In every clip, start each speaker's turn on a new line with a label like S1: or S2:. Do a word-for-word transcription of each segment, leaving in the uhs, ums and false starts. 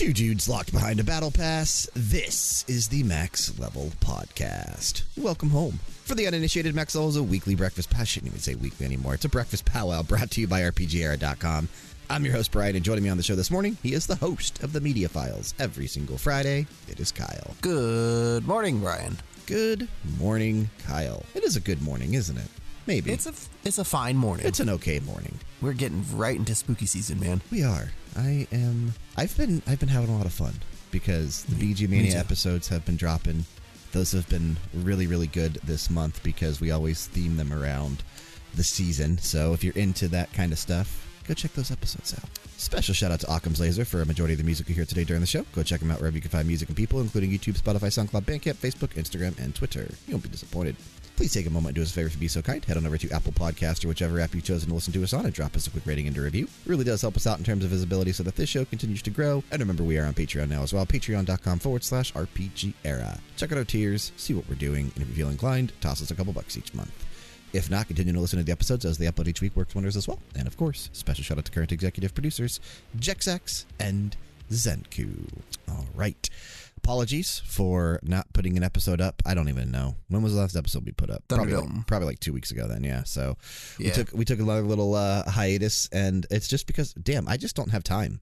S1: Two dudes locked behind a battle pass. This is the Max Level Podcast. Welcome home. For the uninitiated, Max Level is a weekly breakfast. I shouldn't even say weekly anymore. It's a breakfast powwow brought to you by R P G era dot com. I'm your host, Brian, and joining me on the show this morning, he is the host of the Media Files. Every single Friday, it is Kyle.
S2: Good morning, Brian.
S1: Good morning, Kyle. It is a good morning, isn't it? Maybe.
S2: It's a, it's a fine morning.
S1: It's an okay morning.
S2: We're getting right into spooky season, man.
S1: We are. I am. I've been. I've been having a lot of fun because the B G Mania episodes have been dropping. Those have been really, really good this month because we always theme them around the season. So if you're into that kind of stuff, go check those episodes out. Special shout out to Occam's Laser for a majority of the music you hear today during the show. Go check them out wherever you can find music and people, including YouTube, Spotify, SoundCloud, Bandcamp, Facebook, Instagram, and Twitter. You won't be disappointed. Please take a moment and do us a favor if you'd be so kind. Head on over to Apple Podcasts or whichever app you've chosen to listen to us on and drop us a quick rating and a review. It really does help us out in terms of visibility so that this show continues to grow. And remember, we are on Patreon now as well. Patreon.com forward slash RPG era. Check out our tiers, see what we're doing, and if you feel inclined, toss us a couple bucks each month. If not, continue to listen to the episodes as they upload each week works wonders as well. And of course, special shout out to current executive producers, Jexax and Zenku. All right. Apologies for not putting an episode up. I don't even know. When was the last episode we put up? Probably like, probably like two weeks ago then, yeah. So yeah. we took we took another little uh, hiatus, and it's just because, damn, I just don't have time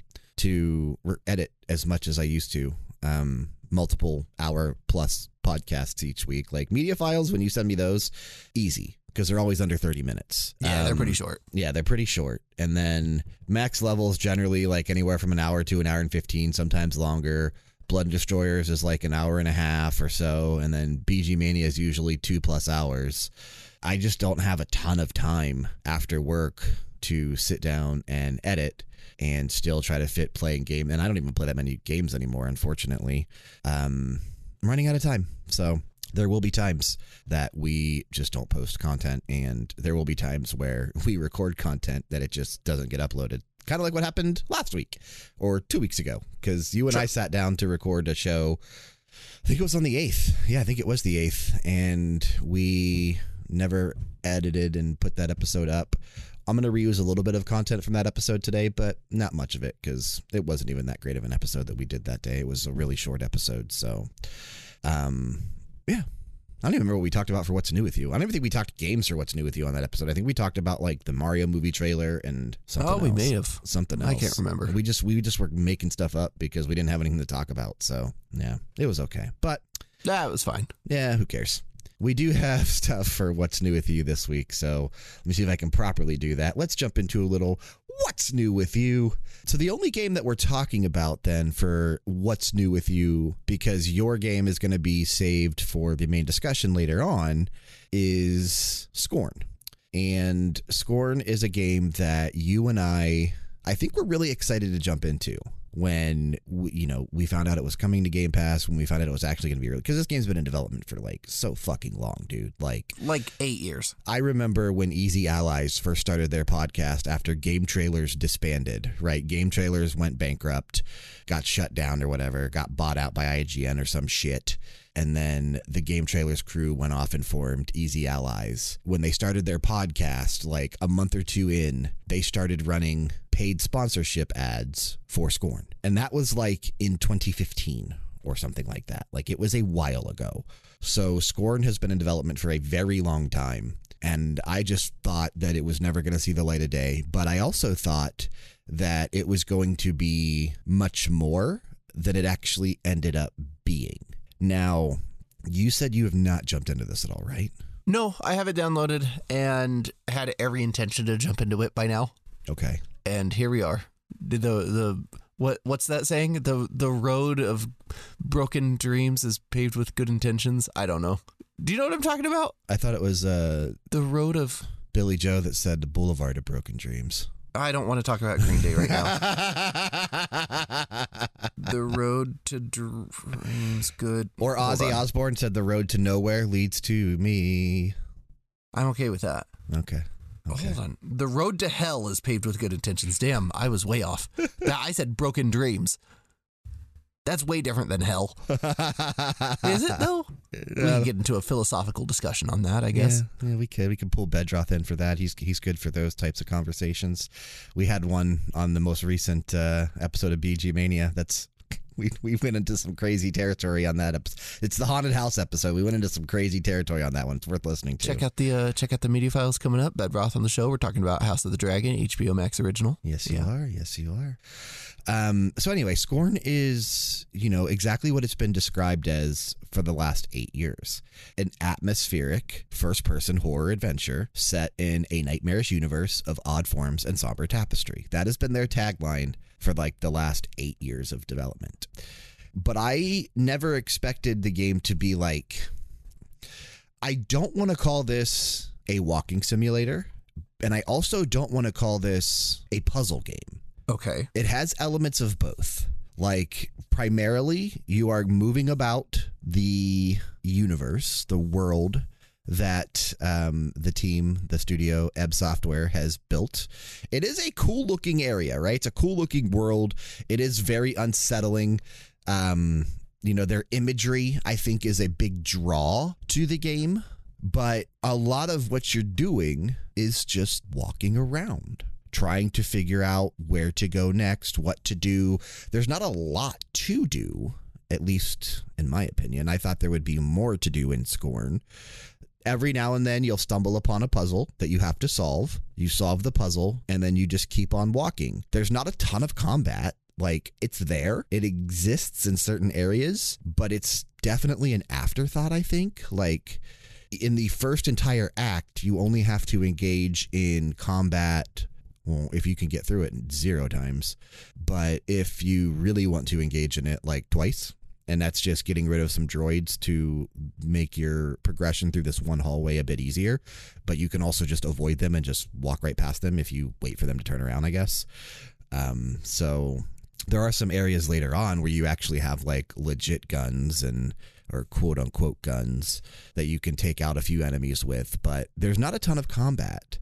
S1: to edit as much as I used to. Um, multiple hour plus podcasts each week. Like Media Files, when you send me those, easy. Because they're always under thirty minutes.
S2: Yeah,
S1: um,
S2: they're pretty short.
S1: Yeah, they're pretty short. And then Max Levels generally like anywhere from an hour to an hour and fifteen, sometimes longer. Blood and Destroyers is like an hour and a half or so. And then B G Mania is usually two plus hours. I just don't have a ton of time after work to sit down and edit and still try to fit playing game. And I don't even play that many games anymore, unfortunately. Um, I'm running out of time. So there will be times that we just don't post content, and there will be times where we record content that it just doesn't get uploaded. Kind of like what happened last week or two weeks ago, because you and sure. I sat down to record a show. I think it was on the eighth. Yeah, I think it was the eighth. And we never edited and put that episode up. I'm going to reuse a little bit of content from that episode today, but not much of it because it wasn't even that great of an episode that we did that day. It was a really short episode. So, um, yeah. I don't even remember what we talked about for What's New With You. I don't even think we talked games for What's New With You on that episode. I think we talked about like the Mario movie trailer and something else.
S2: Oh, we may have.
S1: Something else.
S2: I can't remember.
S1: We just we just were making stuff up because we didn't have anything to talk about. So, yeah, it was okay. But
S2: yeah, it was fine.
S1: Yeah, who cares? We do have stuff for What's New With You this week. So let me see if I can properly do that. Let's jump into a little What's New With You. So the only game that we're talking about then for What's New With You, because your game is going to be saved for the main discussion later on, is Scorn. And Scorn is a game that you and I, I think we're really excited to jump into when, we, you know, we found out it was coming to Game Pass, when we found out it was actually going to be early. Because this game's been in development for like so fucking long, dude. Like,
S2: like eight years.
S1: I remember when Easy Allies first started their podcast after Game Trailers disbanded, right? Game Trailers went bankrupt, got shut down or whatever, got bought out by I G N or some shit. And then the Game Trailers crew went off and formed Easy Allies. When they started their podcast, like a month or two in, they started running paid sponsorship ads for Scorn. And that was like in twenty fifteen or something like that. Like it was a while ago. So Scorn has been in development for a very long time. And I just thought that it was never going to see the light of day. But I also thought that it was going to be much more than it actually ended up being. Now, you said you have not jumped into this at all, right?
S2: No, I have it downloaded and had every intention to jump into it by now.
S1: Okay.
S2: And here we are. The the what what's that saying? The the road of broken dreams is paved with good intentions. I don't know. Do you know what I'm talking about?
S1: I thought it was uh
S2: the road of
S1: Billy Joe that said the Boulevard of Broken Dreams.
S2: I don't want to talk about Green Day right now. The road to dreams, good.
S1: Or Ozzy Osbourne said the road to nowhere leads to me.
S2: I'm okay with that.
S1: Okay. Okay.
S2: Hold on. The road to hell is paved with good intentions. Damn, I was way off. I said broken dreams. That's way different than hell. Is it, though? We can get into a philosophical discussion on that, I guess.
S1: Yeah, yeah, we could. We could pull Bedroth in for that. He's he's good for those types of conversations. We had one on the most recent uh, episode of B G Mania that's we we went into some crazy territory on that episode. It's the haunted house episode. We went into some crazy territory on that one. It's worth listening to.
S2: Check out the uh, check out the media files coming up. Bedroth on the show. We're talking about House of the Dragon, H B O Max original.
S1: Yes, you
S2: Yeah.
S1: are. Yes, you are. Um, so anyway, Scorn is, you know, exactly what it's been described as for the last eight years. An atmospheric first-person horror adventure set in a nightmarish universe of odd forms and somber tapestry. That has been their tagline for like the last eight years of development. But I never expected the game to be like, I don't want to call this a walking simulator, and I also don't want to call this a puzzle game.
S2: Okay.
S1: It has elements of both. Like, primarily, you are moving about the universe, the world that um, the team, the studio, Ebb Software, has built. It is a cool-looking area, right? It's a cool-looking world. It is very unsettling. Um, you know, their imagery, I think, is a big draw to the game. But a lot of what you're doing is just walking around, trying to figure out where to go next, what to do. There's not a lot to do, at least in my opinion. I thought there would be more to do in Scorn. Every now and then you'll stumble upon a puzzle that you have to solve. You solve the puzzle and then you just keep on walking. There's not a ton of combat. Like, it's there. It exists in certain areas, but it's definitely an afterthought, I think. Like, in the first entire act, you only have to engage in combat. Well, if you can get through it zero times. But if you really want to engage in it, like twice, and that's just getting rid of some droids to make your progression through this one hallway a bit easier. But you can also just avoid them and just walk right past them if you wait for them to turn around, I guess. Um, so there are some areas later on where you actually have like legit guns and or quote unquote guns that you can take out a few enemies with. But there's not a ton of combat.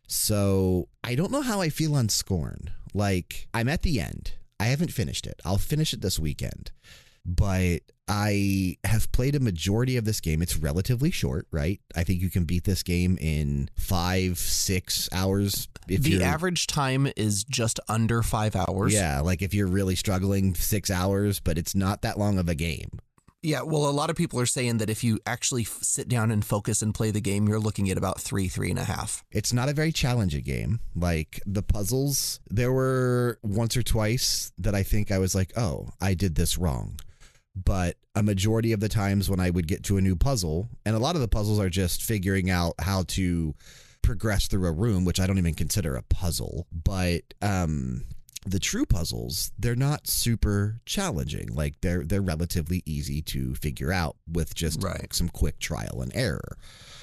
S1: So I don't know how I feel on Scorn. Like, I'm at the end. I haven't finished it. I'll finish it this weekend. But I have played a majority of this game. It's relatively short, right? I think you can beat this game in five, six hours. If
S2: the
S1: you're,
S2: average time is just under five hours.
S1: Yeah, like if you're really struggling, six hours, but it's not that long of a game.
S2: Yeah, well, a lot of people are saying that if you actually f- sit down and focus and play the game, you're looking at about three, three and a half.
S1: It's not a very challenging game. Like, the puzzles, there were once or twice that I think I was like, oh, I did this wrong. But a majority of the times when I would get to a new puzzle, and a lot of the puzzles are just figuring out how to progress through a room, which I don't even consider a puzzle. But um, the true puzzles, they're not super challenging. Like, they're they're relatively easy to figure out with just
S2: right.
S1: some quick trial and error.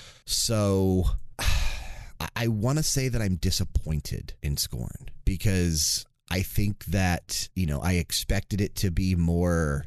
S1: So I want to say that I'm disappointed in Scorn because I think that, you know, I expected it to be more...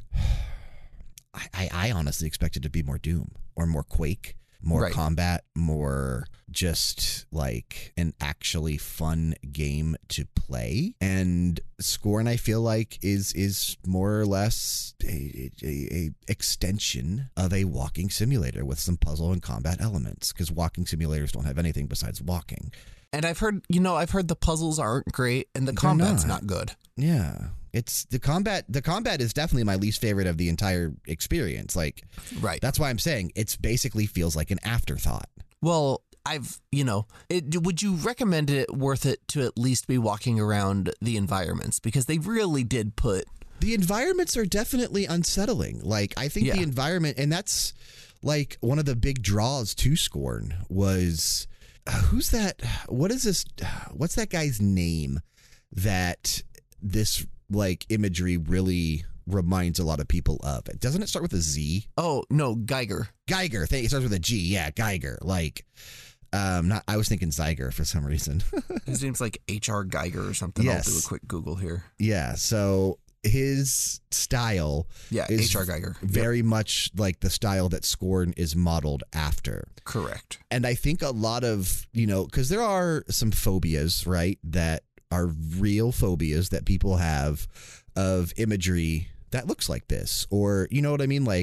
S1: I, I honestly expected it to be more Doom or more Quake, more
S2: right.
S1: combat, more just like an actually fun game to play. And Scorn, I feel like, is is more or less a, a, a extension of a walking simulator with some puzzle and combat elements, because walking simulators don't have anything besides walking.
S2: And I've heard, you know, I've heard the puzzles aren't great and the
S1: They're
S2: combat's
S1: not.
S2: not good.
S1: Yeah. It's the combat. The combat is definitely my least favorite of the entire experience. Like,
S2: right.
S1: That's why I'm saying it's basically feels like an afterthought.
S2: Well, I've, you know, it, would you recommend it worth it to at least be walking around the environments? Because they really did put.
S1: The environments are definitely unsettling. Like, I think
S2: Yeah.
S1: the environment, and that's like one of the big draws to Scorn was uh, who's that? What is this? What's that guy's name that this like imagery really reminds a lot of people of? Doesn't it start with a Z?
S2: Oh, no, Geiger.
S1: Geiger. It starts with a G. Yeah, Geiger. Like, um, not. I was thinking Zyger for some reason.
S2: His name's like H R Geiger or something.
S1: Yes.
S2: I'll do a quick Google here.
S1: Yeah. So his style
S2: Yeah,
S1: is
S2: H R Geiger.
S1: very yep. much like the style that Scorn is modeled after.
S2: Correct.
S1: And I think a lot of, you know, because there are some phobias, right, that are real phobias that people have of imagery that looks like this, or, you know what I mean? Like,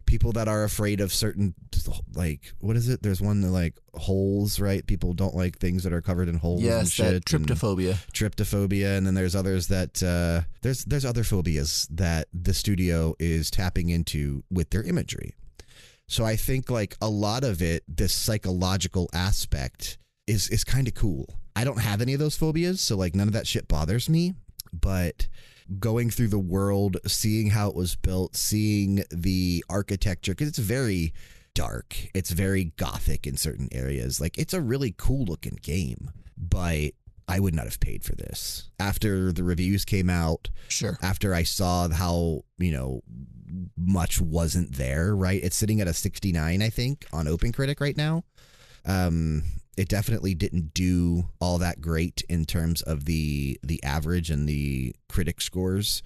S1: people that are afraid of certain, like, what is it? There's one that, like, holes, right? People don't like things that are covered in holes
S2: yes,
S1: and shit.
S2: That tryptophobia.
S1: And tryptophobia. And then there's others that, uh, there's, there's other phobias that the studio is tapping into with their imagery. So I think, like, a lot of it, this psychological aspect is, is kind of cool. I don't have any of those phobias, so, like, none of that shit bothers me. But going through the world, seeing how it was built, seeing the architecture, because it's very dark. It's very gothic in certain areas. Like, it's a really cool looking game, but I would not have paid for this. After the reviews came out,
S2: sure.
S1: After I saw how, you know, much wasn't there, right? It's sitting at a sixty-nine, I think, on OpenCritic right now. Um, it definitely didn't do all that great in terms of the the average and the critic scores.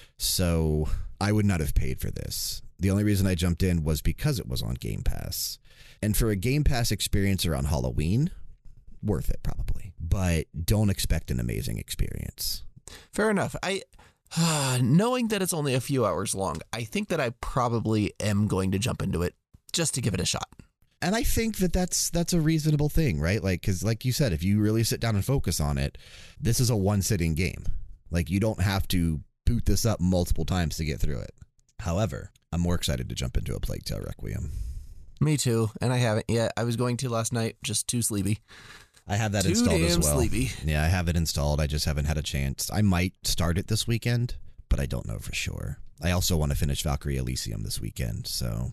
S1: So I would not have paid for this. The only reason I jumped in was because it was on Game Pass. And for a Game Pass experience around Halloween, worth it probably. But don't expect an amazing experience.
S2: Fair enough. I uh, knowing that it's only a few hours long, I think that I probably am going to jump into it just to give it a shot.
S1: And I think that that's that's a reasonable thing, right? Like, because like you said, if you really sit down and focus on it, this is a one-sitting game. Like, you don't have to boot this up multiple times to get through it. However, I'm more excited to jump into A Plague Tale Requiem.
S2: Me too, and I haven't yet. I was going to last night, just too sleepy.
S1: I have that
S2: too
S1: installed
S2: damn
S1: as well.
S2: Sleepy.
S1: Yeah, I have it installed. I just haven't had a chance. I might start it this weekend, but I don't know for sure. I also want to finish Valkyrie Elysium this weekend, so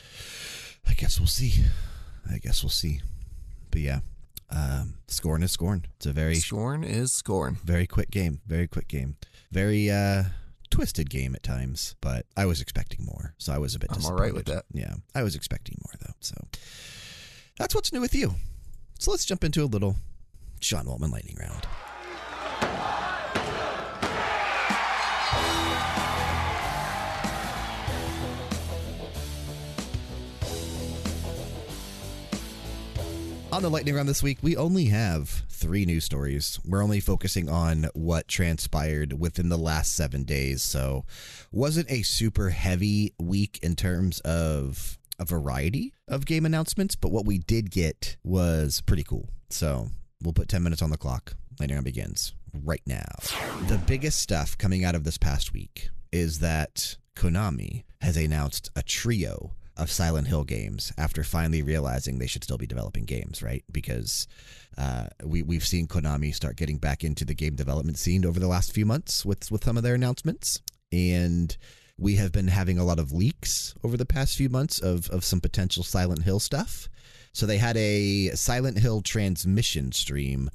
S1: I guess we'll see. I guess we'll see. But yeah, um, Scorn is Scorn. It's a very
S2: Scorn is Scorn.
S1: Very quick game. Very quick game. Very uh, twisted game at times, but I was expecting more, so I was a bit
S2: I'm
S1: disappointed.
S2: all right with that.
S1: Yeah, I was expecting more though. So that's what's new with you. So let's jump into a little Sean Waltman lightning round. On the lightning round this week, we only have three news stories. We're only focusing on what transpired within the last seven days. So wasn't a super heavy week in terms of a variety of game announcements, but what we did get was pretty cool. So we'll put ten minutes on the clock. Lightning round begins right now. The biggest stuff coming out of this past week is that Konami has announced a trio of Silent Hill games after finally realizing they should still be developing games, right? Because uh, we, we've seen Konami start getting back into the game development scene over the last few months with, with some of their announcements. And we have been having a lot of leaks over the past few months of, of some potential Silent Hill stuff. So they had a Silent Hill transmission stream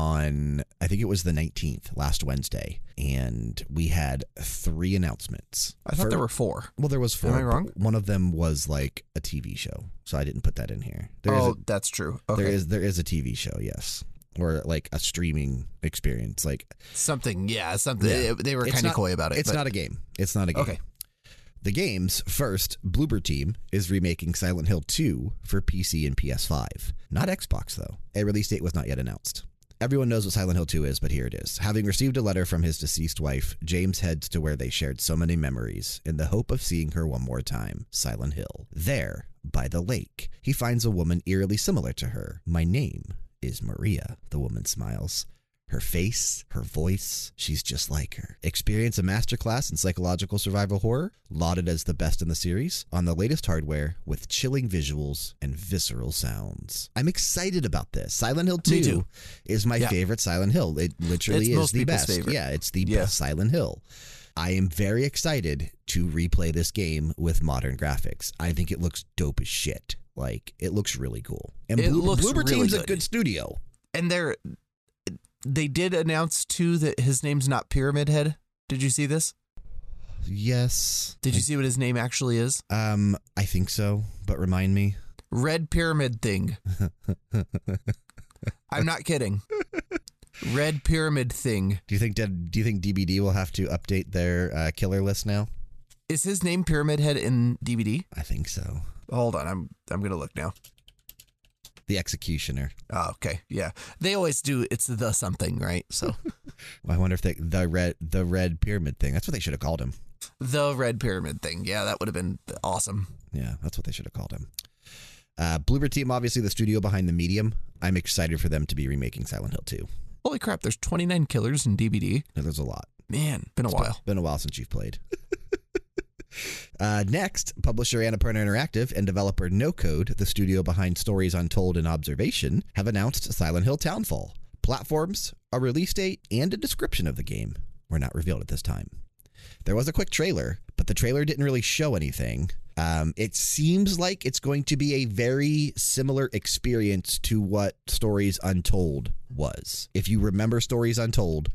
S1: on, I think it was the nineteenth, last Wednesday, and we had three announcements.
S2: I thought
S1: For,
S2: there were four.
S1: Well, there was four.
S2: Am I wrong?
S1: One of them was like a T V show, so I didn't put that in here. There
S2: oh,
S1: is a,
S2: that's true. Okay.
S1: There is there is a T V show, yes, or like a streaming experience, like
S2: something. Yeah, something.
S1: Yeah.
S2: They were kind of coy about it.
S1: It's
S2: but,
S1: not a game. It's not a game.
S2: Okay.
S1: The games, first, Bloober Team is remaking Silent Hill two for P C and P S five. Not Xbox, though. A release date was not yet announced. Everyone knows what Silent Hill two is, but here it is. Having received a letter from his deceased wife, James heads to where they shared so many memories in the hope of seeing her one more time, Silent Hill. There, by the lake, he finds a woman eerily similar to her. My name is Maria, the woman smiles. Her face, her voice, she's just like her. Experience a masterclass in psychological survival horror, lauded as the best in the series, on the latest hardware with chilling visuals and visceral sounds. I'm excited about this. Silent Hill two is my yeah. favorite Silent Hill. It literally
S2: it's
S1: is the best.
S2: Favorite.
S1: Yeah, it's the
S2: yeah.
S1: best Silent Hill. I am very excited to replay this game with modern graphics. I think it looks dope as shit. Like, it looks really cool. And
S2: it
S1: Blue,
S2: looks
S1: Bloober
S2: really
S1: Team's
S2: good.
S1: a good studio.
S2: And they're... They did announce, too, that his name's not Pyramid Head. Did you see this?
S1: Yes.
S2: Did you see what his name actually is?
S1: Um, I think so, but remind me.
S2: Red Pyramid Thing. I'm not kidding. Red Pyramid Thing.
S1: Do you think Do you think D B D will have to update their uh, killer list now?
S2: Is his name Pyramid Head in D B D?
S1: I think so.
S2: Hold on, I'm I'm gonna look now.
S1: The Executioner.
S2: Oh, okay. Yeah. They always do. It's the something, right? So
S1: well, I wonder if they, the red the red pyramid thing. That's what they should have called him.
S2: The Red Pyramid Thing. Yeah, that would have been awesome.
S1: Yeah, that's what they should have called him. Uh, Bloober Team, obviously the studio behind The Medium. I'm excited for them to be remaking Silent Hill two.
S2: Holy crap, there's twenty-nine killers in D B D.
S1: Yeah, there's a lot.
S2: Man, been a
S1: it's
S2: while.
S1: Been, been a while since you've played. uh, next, publisher Annapurna Interactive and developer No Code, the studio behind Stories Untold and Observation, have announced Silent Hill Townfall. Platforms, a release date, and a description of the game were not revealed at this time. There was a quick trailer, but the trailer didn't really show anything. Um, it seems like it's going to be a very similar experience to what Stories Untold was. If you remember Stories Untold,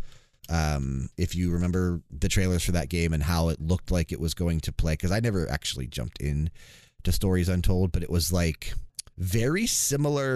S1: um, if you remember the trailers for that game and how it looked like it was going to play, because I never actually jumped in to Stories Untold, but it was like very similar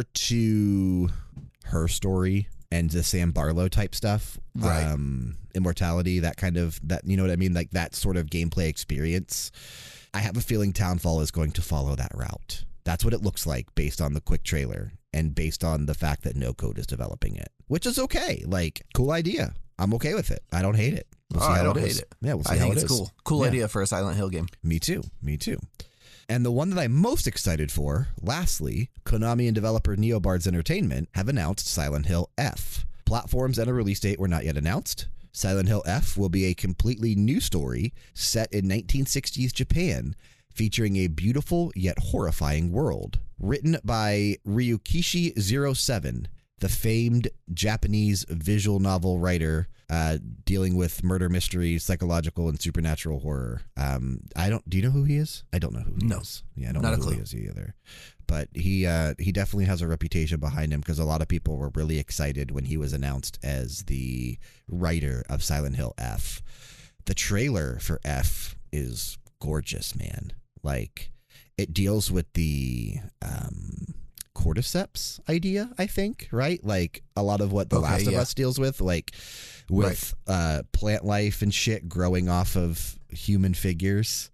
S1: to Her Story and the Sam Barlow type stuff.
S2: Right.
S1: Um, Immortality, that kind of, that, you know what I mean? Like that sort of gameplay experience. I have a feeling Townfall is going to follow that route. That's what it looks like based on the quick trailer and based on the fact that No Code is developing it, which is okay. Like, cool idea. I'm okay with it. I don't hate it. We'll
S2: oh,
S1: see
S2: I
S1: how
S2: don't
S1: it
S2: hate
S1: is.
S2: it.
S1: Yeah, we'll see
S2: I
S1: how
S2: think
S1: it
S2: it's
S1: is.
S2: cool. Cool
S1: Yeah.
S2: idea for a Silent Hill game.
S1: Me too. Me too. And the one that I'm most excited for, lastly, Konami and developer Neobards Entertainment have announced Silent Hill F. Platforms and a release date were not yet announced. Silent Hill F will be a completely new story set in nineteen sixties Japan, featuring a beautiful yet horrifying world. Written by Ryukishi zero seven, the famed Japanese visual novel writer uh, dealing with murder mysteries, psychological and supernatural horror. Um, I don't. Do you know who he is? I don't know who he
S2: No.
S1: is. Yeah, I don't
S2: Not
S1: know
S2: a
S1: who
S2: clue.
S1: he is either. But he uh, he definitely has a reputation behind him because a lot of people were really excited when he was announced as the writer of Silent Hill F. The trailer for F is gorgeous, man. Like, it deals with the um, cordyceps idea, I think, right? Like a lot of what The
S2: Okay,
S1: Last of
S2: yeah.
S1: Us deals with, like with uh, plant life and shit growing off of human figures.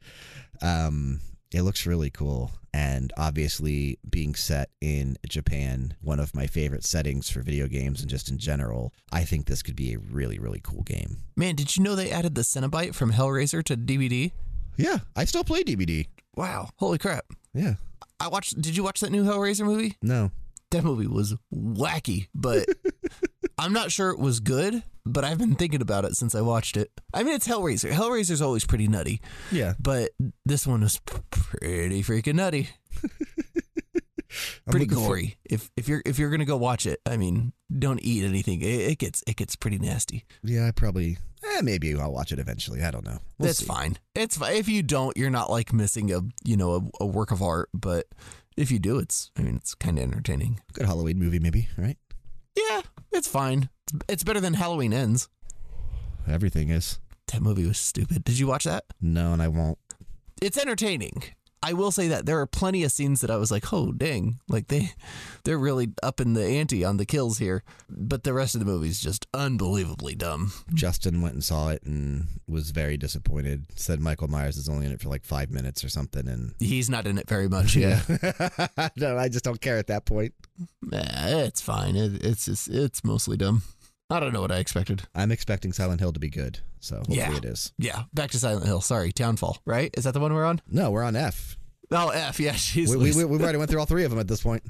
S1: Um, it looks really cool. And obviously being set in Japan, one of my favorite settings for video games and just in general, I think this could be a really, really cool game.
S2: Man, did you know they added the Cenobite from Hellraiser to D V D?
S1: Yeah, I still play D V D.
S2: Wow. Holy crap.
S1: Yeah.
S2: I watched, did you watch that new Hellraiser movie?
S1: No.
S2: That movie was wacky, but I'm not sure it was good, but I've been thinking about it since I watched it. I mean, it's Hellraiser. Hellraiser's always pretty nutty,
S1: Yeah.
S2: but this one was p- pretty freaking nutty.
S1: I'm
S2: Pretty
S1: looking for-
S2: gory. If if you're if you're gonna go watch it, I mean, don't eat anything. It, it gets it gets pretty nasty.
S1: Yeah, I probably, eh, maybe I'll watch it eventually. I don't know. We'll
S2: That's
S1: see.
S2: fine. It's fine. If you don't, you're not like missing a you know a, a work of art. But if you do, it's I mean, it's kind of entertaining.
S1: Good Halloween movie, maybe, right?
S2: Yeah, it's fine. It's, it's better than Halloween Ends.
S1: Everything is.
S2: That movie was stupid. Did you watch that?
S1: No, and I won't.
S2: It's entertaining. I will say that there are plenty of scenes that I was like, oh, dang. Like, they, they're really up in the ante on the kills here. But the rest of the movie is just unbelievably dumb.
S1: Justin went and saw it and was very disappointed. Said Michael Myers is only in it for like five minutes or something. And
S2: He's not in it very much, yeah.
S1: no, I just don't care at that point.
S2: Nah, it's fine. It, it's just, it's mostly dumb. I don't know what I expected.
S1: I'm expecting Silent Hill to be good, so hopefully
S2: Yeah.
S1: it is.
S2: Yeah, back to Silent Hill. Sorry, Townfall, right? Is that the one we're on?
S1: No, we're on F.
S2: Oh, F, yeah. Jeez,
S1: We, we, we, we've already went through all three of them at this point.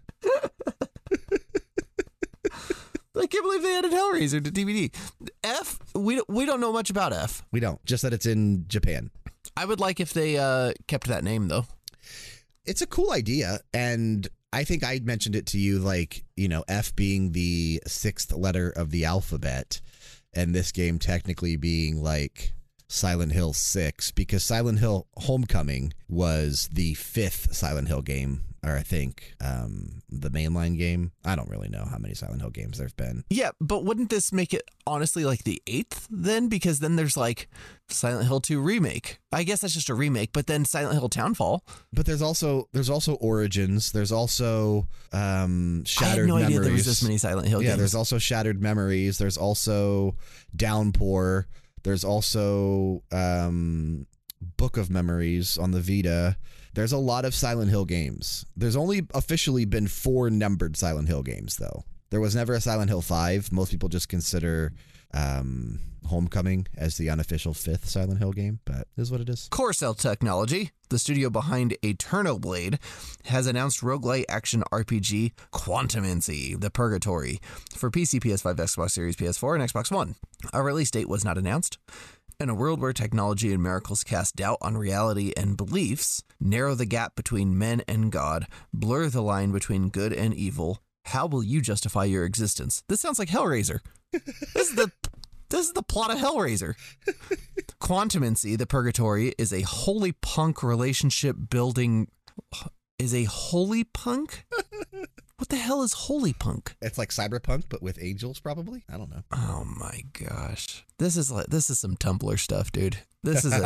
S2: I can't believe they added Hellraiser to D V D. F, we don't, we don't know much about F.
S1: We don't. Just that it's in Japan.
S2: I would like if they uh, kept that name, though.
S1: It's a cool idea, and I think I mentioned it to you, like, you know, F being the sixth letter of the alphabet, and this game technically being like Silent Hill six, because Silent Hill Homecoming was the fifth Silent Hill game, or I think um, the mainline game. I don't really know how many Silent Hill games there've been.
S2: Yeah, but wouldn't this make it honestly like the eighth then? Because then there's like Silent Hill two remake. I guess that's just a remake, but then Silent Hill Townfall.
S1: But there's also there's also Origins. There's also um,
S2: I
S1: Shattered
S2: had no
S1: Memories.
S2: idea there was this many Silent Hill
S1: Yeah,
S2: games.
S1: there's also Shattered Memories. There's also Downpour. There's also um, Book of Memories on the Vita. There's a lot of Silent Hill games. There's only officially been four numbered Silent Hill games, though. There was never a Silent Hill five. Most people just consider um, Homecoming as the unofficial fifth Silent Hill game, but it is what it is.
S2: Corcel Technology, the studio behind Eternal Blade, has announced roguelite action R P G Quantumancy: The Purgatory for P C, P S five, Xbox Series, P S four, and Xbox One. A release date was not announced. In a world where technology and miracles cast doubt on reality and beliefs, narrow the gap between men and God, blur the line between good and evil, how will you justify your existence? This sounds like Hellraiser. This is the this is the plot of Hellraiser. Quantumancy: The Purgatory is a holy punk relationship building. Is a holy punk? What the hell is holy punk?
S1: It's like cyberpunk, but with angels, probably. I don't know.
S2: Oh my gosh, this is like this is some Tumblr stuff, dude. This is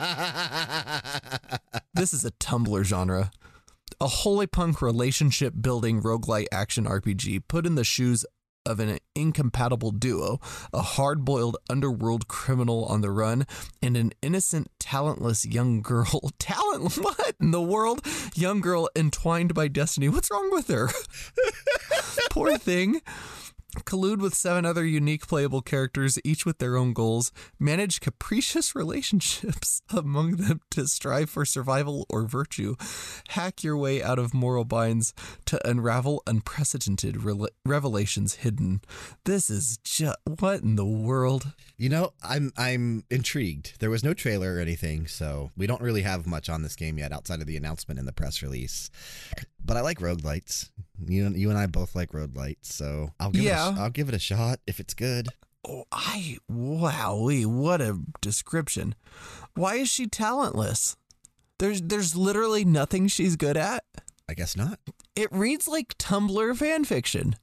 S2: a this is a Tumblr genre. A holy punk relationship building roguelite action R P G put in the shoes of an incompatible duo, a hard-boiled underworld criminal on the run, and an innocent, talentless young girl. Talent? What in the world? Young girl entwined by destiny. What's wrong with her? Poor thing. Collude with seven other unique playable characters, each with their own goals. Manage capricious relationships among them to strive for survival or virtue. Hack your way out of moral binds to unravel unprecedented re- revelations hidden. This is just what in the world?
S1: You know, I'm I'm intrigued. There was no trailer or anything, so we don't really have much on this game yet outside of the announcement in the press release. But I like roguelites. You you and I both like roguelites, so I'll give
S2: yeah.
S1: it a, I'll give it a shot if it's good.
S2: Oh, I wowee, what a description. Why is she talentless? There's there's literally nothing she's good at.
S1: I guess not.
S2: It reads like Tumblr fan fiction.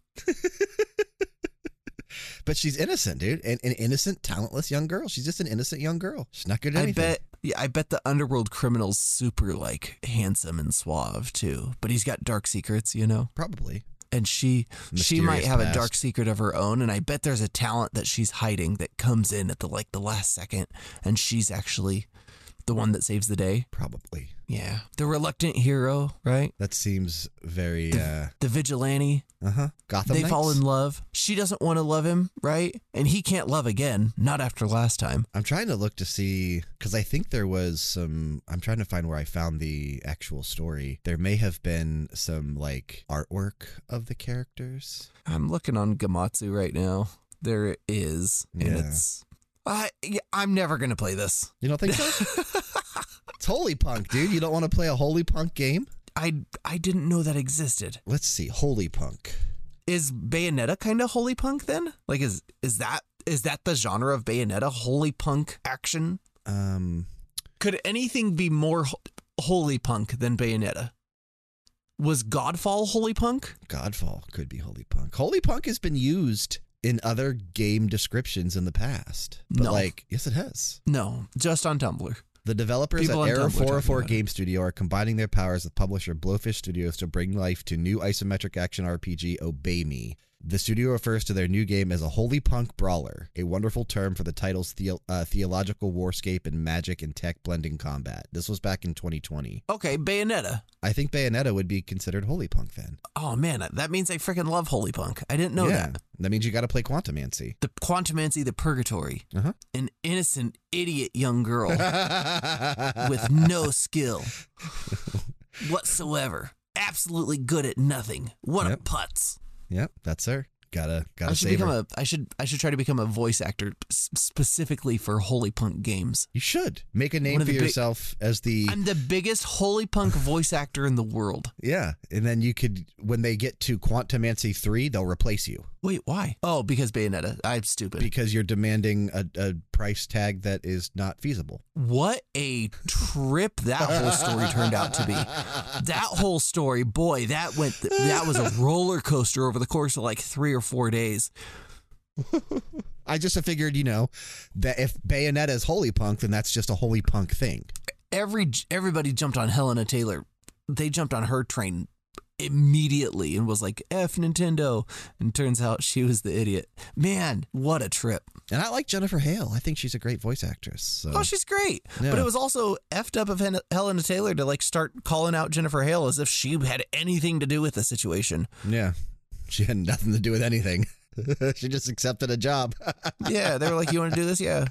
S1: But she's innocent, dude. An, an innocent, talentless young girl. She's just an innocent young girl. She's not good at
S2: I
S1: anything.
S2: bet yeah, I bet the underworld criminal's super like handsome and suave too. But he's got dark secrets, you know?
S1: Probably.
S2: And she
S1: Mysterious
S2: she might have
S1: past.
S2: a dark secret of her own, and I bet there's a talent that she's hiding that comes in at the like the last second, and she's actually the one that saves the day.
S1: Probably.
S2: Yeah. The reluctant hero, right?
S1: That seems very
S2: The,
S1: uh
S2: the vigilante.
S1: uh-huh. Gotham
S2: They
S1: Knights?
S2: fall in love. She doesn't want to love him, right? And he can't love again, not after last time.
S1: I'm trying to look to see, because I think there was some, I'm trying to find where I found the actual story. There may have been some, like, artwork of the characters.
S2: I'm looking on Gamatsu right now. There is. And
S1: Yeah.
S2: it's... I, yeah, I'm never going to play this.
S1: You don't think so? It's Holy Punk, dude. You don't want to play a Holy Punk game?
S2: I, I didn't know that existed.
S1: Let's see. Holy Punk.
S2: Is Bayonetta kind of holy punk then? Like, is is that is that the genre of Bayonetta? Holy punk action?
S1: Um,
S2: Could anything be more ho- holy punk than Bayonetta? Was Godfall holy punk?
S1: Godfall could be Holy Punk. Holy Punk has been used in other game descriptions in the past. But,
S2: No.
S1: like, yes, it has.
S2: No, just on Tumblr.
S1: The developers
S2: People on
S1: at Error
S2: Tumblr talking
S1: four oh four
S2: about it.
S1: Game Studio are combining their powers with publisher Blowfish Studios to bring life to new isometric action R P G Obey Me. The studio refers to their new game as a Holy Punk Brawler, a wonderful term for the title's the- uh, theological warscape and magic and tech blending combat. This was back in twenty twenty.
S2: Okay, Bayonetta.
S1: I think Bayonetta would be considered Holy Punk then.
S2: Oh man, that means I freaking love holy punk. I didn't know
S1: yeah,
S2: that.
S1: that means you got to play Quantumancy.
S2: The Quantumancy, the Purgatory.
S1: Uh-huh.
S2: An innocent idiot young girl with no skill whatsoever. Absolutely good at nothing. What
S1: Yep.
S2: a putz.
S1: Yep, that's her. Gotta gotta
S2: I should
S1: save
S2: become
S1: her.
S2: a I should I should try to become a voice actor s- specifically for holy punk games.
S1: You should make a name
S2: One of
S1: for
S2: the big-
S1: yourself as the
S2: I'm the biggest holy punk voice actor in the world.
S1: yeah, and then you could when they get to Quantumancy three, they'll replace you
S2: Wait, why? Oh, because Bayonetta. I'm stupid.
S1: because you're demanding a, a price tag that is not feasible.
S2: What a trip that whole story turned out to be. That whole story, boy, that went that was a roller coaster over the course of like three or four days.
S1: I just figured, you know, that if Bayonetta is Holy Punk, then that's just a Holy Punk thing.
S2: Every everybody jumped on Helena Taylor. They jumped on her train immediately and was like, F Nintendo. And turns out she was the idiot. Man, what a trip.
S1: And I like Jennifer Hale. I think she's a great voice actress. So.
S2: Oh, she's great.
S1: Yeah.
S2: But it was also effed up of Hen- Helena Taylor to like start calling out Jennifer Hale as if she had anything to do with the situation.
S1: yeah, she had nothing to do with anything. She just accepted a job.
S2: Yeah, they were like, you want to do this? Yeah.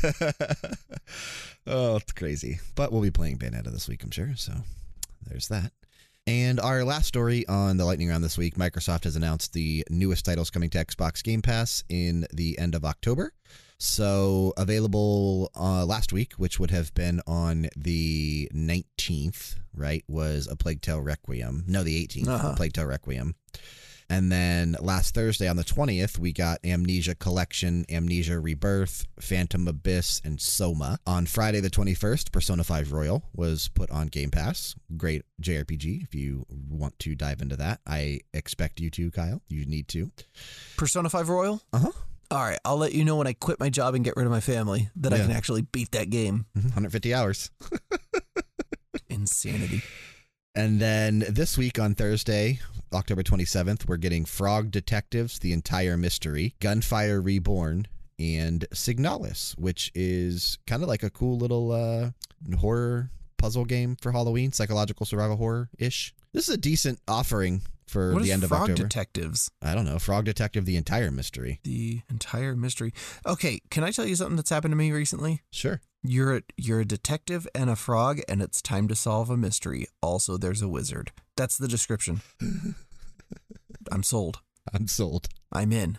S1: Oh, it's crazy. But we'll be playing Bayonetta this week, I'm sure. So there's that. And our last story on the lightning round this week, Microsoft has announced the newest titles coming to Xbox Game Pass in the end of October. So available uh, last week, which would have been on the nineteenth, right, was A Plague Tale Requiem. No, the eighteenth, uh-huh. A Plague Tale Requiem. And then last Thursday on the twentieth, we got Amnesia Collection, Amnesia Rebirth, Phantom Abyss, and Soma. On Friday the twenty-first, Persona five Royal was put on Game Pass. Great J R P G if you want to dive into that. I expect you to, Kyle. You need to.
S2: Persona five Royal?
S1: Uh-huh.
S2: All right, I'll let you know when I quit my job and get rid of my family that yeah. I can actually beat that game.
S1: Mm-hmm. one hundred fifty hours.
S2: Insanity.
S1: And then this week on Thursday, October twenty-seventh, we're getting Frog Detectives, The Entire Mystery, Gunfire Reborn, and Signalis, which is kind of like a cool little uh, horror puzzle game for Halloween, psychological survival horror-ish. This is a decent offering for
S2: what
S1: the end of
S2: Frog
S1: October.
S2: Frog Detectives?
S1: I don't know. Frog Detective, The Entire Mystery.
S2: The Entire Mystery. Okay, can I tell you something that's happened to me recently?
S1: Sure.
S2: You're a, you're a detective and a frog, and it's time to solve a mystery. Also, there's a wizard. That's the description. I'm sold.
S1: I'm sold.
S2: I'm in.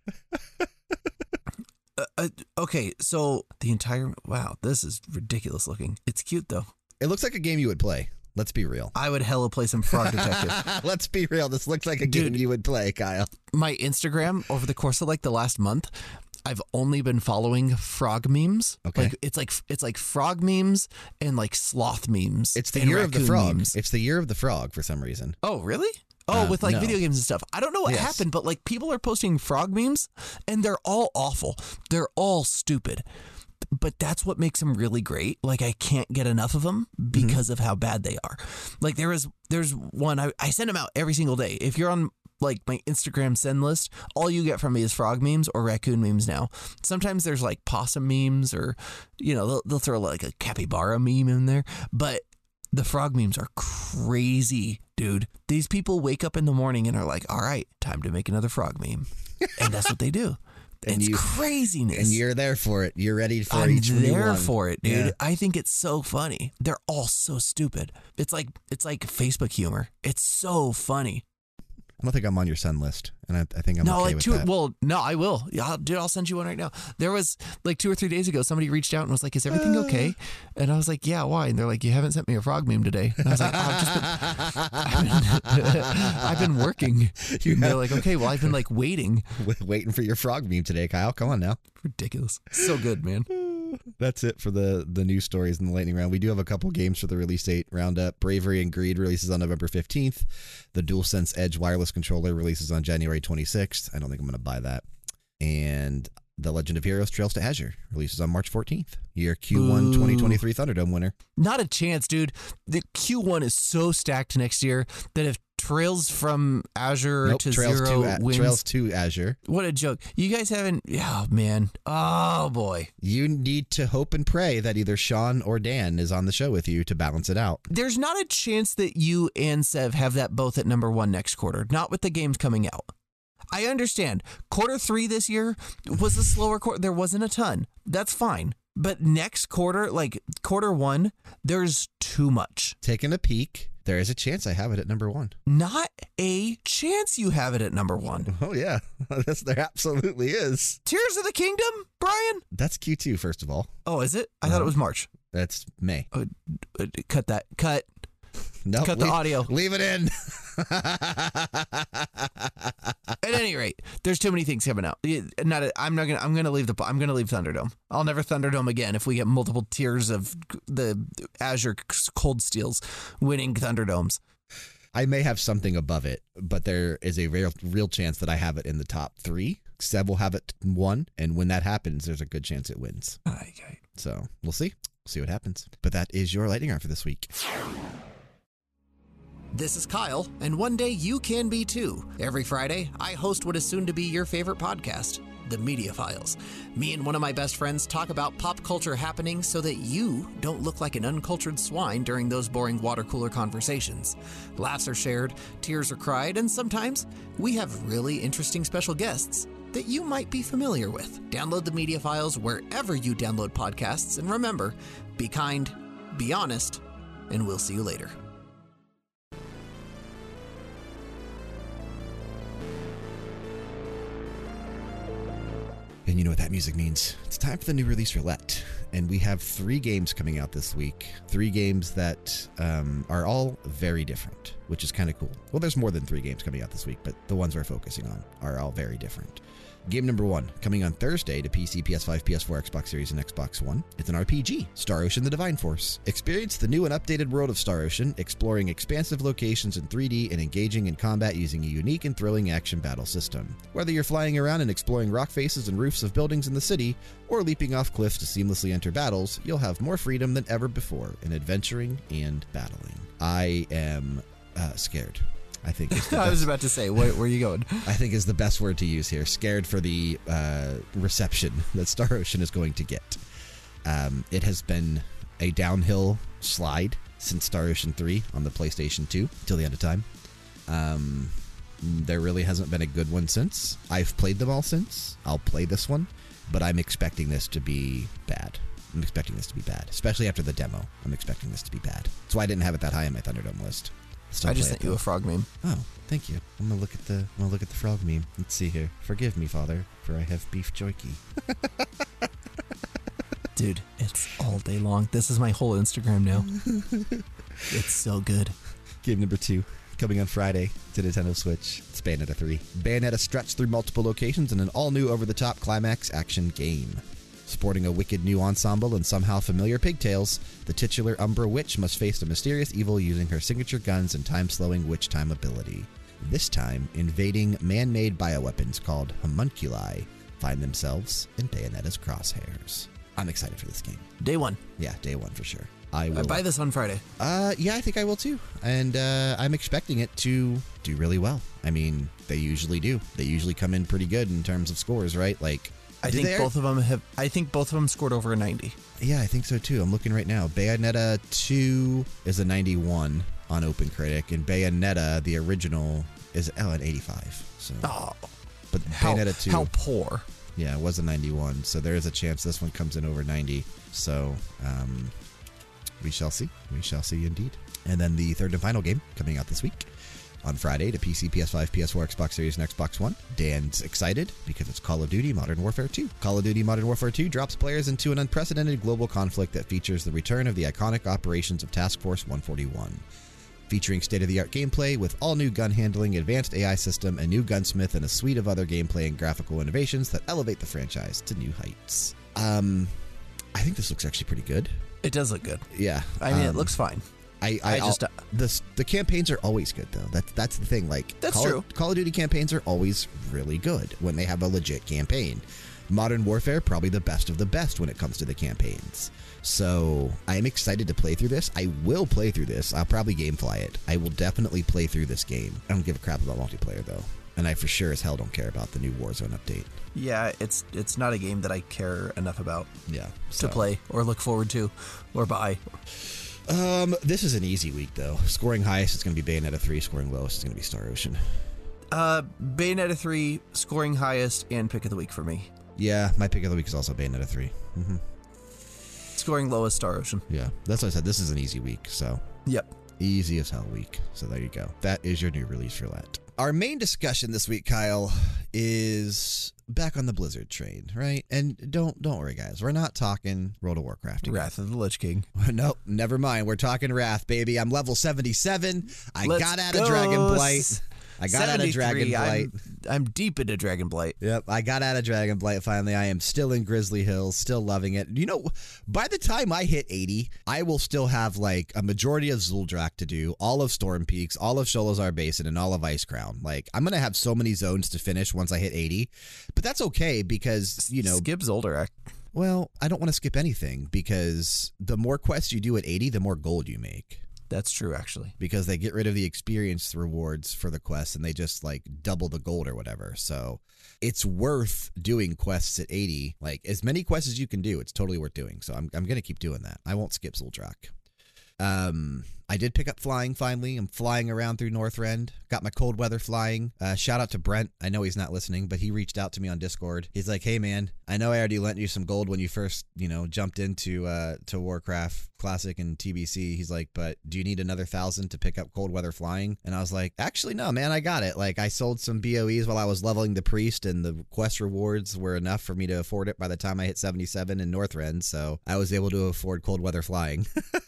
S2: uh, uh, okay, so the entire... Wow, this is ridiculous looking. It's cute, though.
S1: It looks like a game you would play. Let's be real.
S2: I would hella play some Frog Detective.
S1: Let's be real. This looks like a
S2: Dude,
S1: game you would play, Kyle.
S2: My Instagram, over the course of like the last month, I've only been following frog memes.
S1: Okay.
S2: Like it's like it's like frog memes and like sloth memes.
S1: It's the
S2: and
S1: year of the frog.
S2: Memes.
S1: It's the year of the frog for some reason.
S2: Oh, really? Oh,
S1: uh,
S2: with like
S1: no.
S2: video games and stuff. I don't know what
S1: yes.
S2: happened, but like people are posting frog memes and they're all awful. They're all stupid. But that's what makes them really great. Like I can't get enough of them because mm-hmm. of how bad they are. Like there is, there's one, I, I send them out every single day. If you're on like my Instagram send list, all you get from me is frog memes or raccoon memes now. Sometimes there's like possum memes or, you know, they'll, they'll throw like a capybara meme in there. But the frog memes are crazy, dude. These people wake up in the morning and are like, all right, time to make another frog meme. And that's what they do.
S1: And
S2: it's
S1: you,
S2: craziness.
S1: And you're there for it. You're ready for
S2: I'm
S1: each new one.
S2: there for it, dude.
S1: Yeah.
S2: I think it's so funny. They're all so stupid. It's like it's like Facebook humor. It's so funny.
S1: I don't think I'm on your send list, and I, I think I'm
S2: no,
S1: okay
S2: like
S1: with
S2: two,
S1: that.
S2: Well, no, I will. Yeah, I'll, dude, I'll send you one right now. There was like two or three days ago, somebody reached out and was like, "Is everything okay?" And I was like, "Yeah, why?" And they're like, "You haven't sent me a frog meme today." And I was like, oh, "I've just been, I've been, I've been working." And they're like, "Okay, well, I've been like waiting,
S1: waiting for your frog meme today, Kyle. Come on now."
S2: Ridiculous. So good, man.
S1: That's it for the the news stories in the lightning round. We do have a couple games for the release date roundup. Bravery and Greed releases on November fifteenth. The DualSense Edge wireless controller releases on January twenty-sixth. I don't think I'm going to buy that. And The Legend of Heroes Trails to Azure releases on March fourteenth. Your Q one twenty twenty-three Thunderdome winner.
S2: Not a chance, dude. The Q one is so stacked next year that if Trails from Azure
S1: nope,
S2: to
S1: Trails
S2: Zero
S1: to,
S2: wins.
S1: Trails to Azure.
S2: What a joke. You guys haven't... Oh, man. Oh, boy.
S1: You need to hope and pray that either Sean or Dan is on the show with you to balance it out.
S2: There's not a chance that you and Sev have that both at number one next quarter. Not with the games coming out. I understand. Quarter three this year was a slower quarter. There wasn't a ton. That's fine. But next quarter, like quarter one, there's too much.
S1: Taking a peek, there is a chance I have it at number one.
S2: Not a chance you have it at number one.
S1: Oh, yeah. That's, there absolutely is.
S2: Tears of the Kingdom, Brian?
S1: That's Q two, first of all.
S2: Oh, is it? I
S1: uh,
S2: thought it was March.
S1: That's May.
S2: Uh, uh, cut that. Cut.
S1: No,
S2: Cut
S1: leave,
S2: the audio.
S1: Leave it in.
S2: At any rate, there's too many things coming out. Not. A, I'm not gonna. I'm gonna leave the. I'm gonna leave Thunderdome. I'll never Thunderdome again if we get multiple tiers of the Azure Cold Steels winning Thunderdomes.
S1: I may have something above it, but there is a real, real chance that I have it in the top three. Seb will have it one, and when that happens, there's a good chance it wins.
S2: Okay.
S1: So we'll see. We'll see what happens. But that is your lightning round for this week.
S2: This is Kyle, and one day you can be too. Every Friday, I host what is soon to be your favorite podcast, The Media Files. Me and one of my best friends talk about pop culture happenings so that you don't look like an uncultured swine during those boring water cooler conversations. Laughs are shared, tears are cried, and sometimes we have really interesting special guests that you might be familiar with. Download The Media Files wherever you download podcasts, and remember, be kind, be honest, and we'll see you later.
S1: And you know what that music means. It's time for the new release roulette. And we have three games coming out this week. Three games that um, are all very different, which is kind of cool. Well, there's more than three games coming out this week, but the ones we're focusing on are all very different. Game number one, coming on Thursday to P C, P S five, P S four, Xbox Series, and Xbox One. It's an R P G, Star Ocean: The Divine Force. Experience the new and updated world of Star Ocean, exploring expansive locations in three D and engaging in combat using a unique and thrilling action battle system. Whether you're flying around and exploring rock faces and roofs of buildings in the city, or leaping off cliffs to seamlessly enter battles, you'll have more freedom than ever before in adventuring and battling. I am uh, scared. I think is the
S2: I was about to say, where, where are you going?
S1: I think is the best word to use here. Scared for the uh, reception that Star Ocean is going to get. Um, it has been a downhill slide since Star Ocean three on the PlayStation two till the end of time. Um, there really hasn't been a good one since. I've played them all since. I'll play this one, but I'm expecting this to be bad. I'm expecting this to be bad, especially after the demo. I'm expecting this to be bad. That's why I didn't have it that high on my Thunderdome list.
S2: Still I just sent you a frog meme.
S1: Oh, thank you. I'm gonna look at the I'm gonna look at the frog meme. Let's see here. Forgive me, Father, for I have beef jerky.
S2: Dude, it's all day long. This is my whole Instagram now. It's so good.
S1: Game number two, coming on Friday to Nintendo Switch. It's Bayonetta three. Bayonetta stretched through multiple locations in an all-new over-the-top climax action game. Sporting a wicked new ensemble and somehow familiar pigtails, the titular Umbra Witch must face a mysterious evil using her signature guns and time-slowing witch time ability. This time, invading man-made bioweapons called homunculi find themselves in Bayonetta's crosshairs. I'm excited for this game.
S2: Day one.
S1: Yeah, day one for sure. I will
S2: I buy this on Friday.
S1: Uh, yeah, I think I will too. And uh, I'm expecting it to do really well. I mean, they usually do. They usually come in pretty good in terms of scores, right? Like,
S2: I think both of them have. I think both of them scored over a ninety.
S1: Yeah, I think so too. I'm looking right now. Bayonetta two is a ninety-one on OpenCritic, and Bayonetta the original is oh an eighty-five. So,
S2: oh,
S1: but
S2: how,
S1: Bayonetta two,
S2: how poor.
S1: Yeah, it was a ninety-one. So there is a chance this one comes in over ninety. So, um, we shall see. We shall see indeed. And then the third and final game coming out this week. On Friday to P C, P S five, P S four, Xbox Series, and Xbox One. Dan's excited because it's Call of Duty Modern Warfare two. Call of Duty Modern Warfare two drops players into an unprecedented global conflict that features the return of the iconic operations of Task Force one forty-one. Featuring state-of-the-art gameplay with all-new gun handling, advanced A I system, a new gunsmith, and a suite of other gameplay and graphical innovations that elevate the franchise to new heights. Um, I think this looks actually pretty good.
S2: It does look good.
S1: Yeah.
S2: I mean,
S1: um,
S2: it looks fine.
S1: I, I,
S2: I just uh,
S1: the the campaigns are always good though. That's that's the thing. Like
S2: that's
S1: Call
S2: true.
S1: Of, Call of Duty campaigns are always really good when they have a legit campaign. Modern Warfare probably the best of the best when it comes to the campaigns. So I'm excited to play through this. I will play through this. I'll probably gamefly it. I will definitely play through this game. I don't give a crap about multiplayer though, and I for sure as hell don't care about the new Warzone update.
S2: Yeah, it's it's not a game that I care enough about.
S1: Yeah,
S2: to
S1: so.
S2: play or look forward to or buy.
S1: Um, this is an easy week, though. Scoring highest is going to be Bayonetta three. Scoring lowest is going to be Star Ocean.
S2: Uh, Bayonetta three, scoring highest, and pick of the week for me.
S1: Yeah, my pick of the week is also Bayonetta three. Mm-hmm.
S2: Scoring lowest, Star Ocean.
S1: Yeah, that's what I said. This is an easy week, so.
S2: Yep.
S1: Easy as hell week. So there you go. That is your new release roulette. Our main discussion this week, Kyle, is back on the Blizzard train, right? And don't don't worry, guys. We're not talking World of Warcraft again.
S2: Wrath of the Lich King.
S1: Nope, never mind. We're talking Wrath, baby. I'm level seventy-seven. I
S2: Let's
S1: got out
S2: go.
S1: of Dragonblight. I got out of Dragonblight.
S2: I'm, I'm deep into Dragonblight.
S1: Yep, I got out of Dragonblight finally. I am still in Grizzly Hills, still loving it. You know, by the time I hit eighty, I will still have like a majority of Zuldrak to do, all of Storm Peaks, all of Sholazar Basin, and all of Ice Crown. Like, I'm going to have so many zones to finish once I hit eighty, but that's okay because, you know.
S2: Skip Zoldarak.
S1: Well, I don't want to skip anything because the more quests you do at eighty, the more gold you make.
S2: That's true, actually.
S1: Because they get rid of the experience rewards for the quests and they just like double the gold or whatever. So it's worth doing quests at eighty. Like as many quests as you can do, it's totally worth doing. So I'm I'm gonna keep doing that. I won't skip Zul'Drak. Um, I did pick up flying finally. I'm flying around through Northrend. Got my cold weather flying. Uh, shout out to Brent. I know he's not listening, but he reached out to me on Discord. He's like, "Hey man, I know I already lent you some gold when you first, you know, jumped into uh to Warcraft Classic and T B C." He's like, "But do you need another thousand to pick up cold weather flying?" And I was like, "Actually, no, man, I got it. Like I sold some B O Es while I was leveling the priest, and the quest rewards were enough for me to afford it by the time I hit seventy-seven in Northrend. So I was able to afford cold weather flying."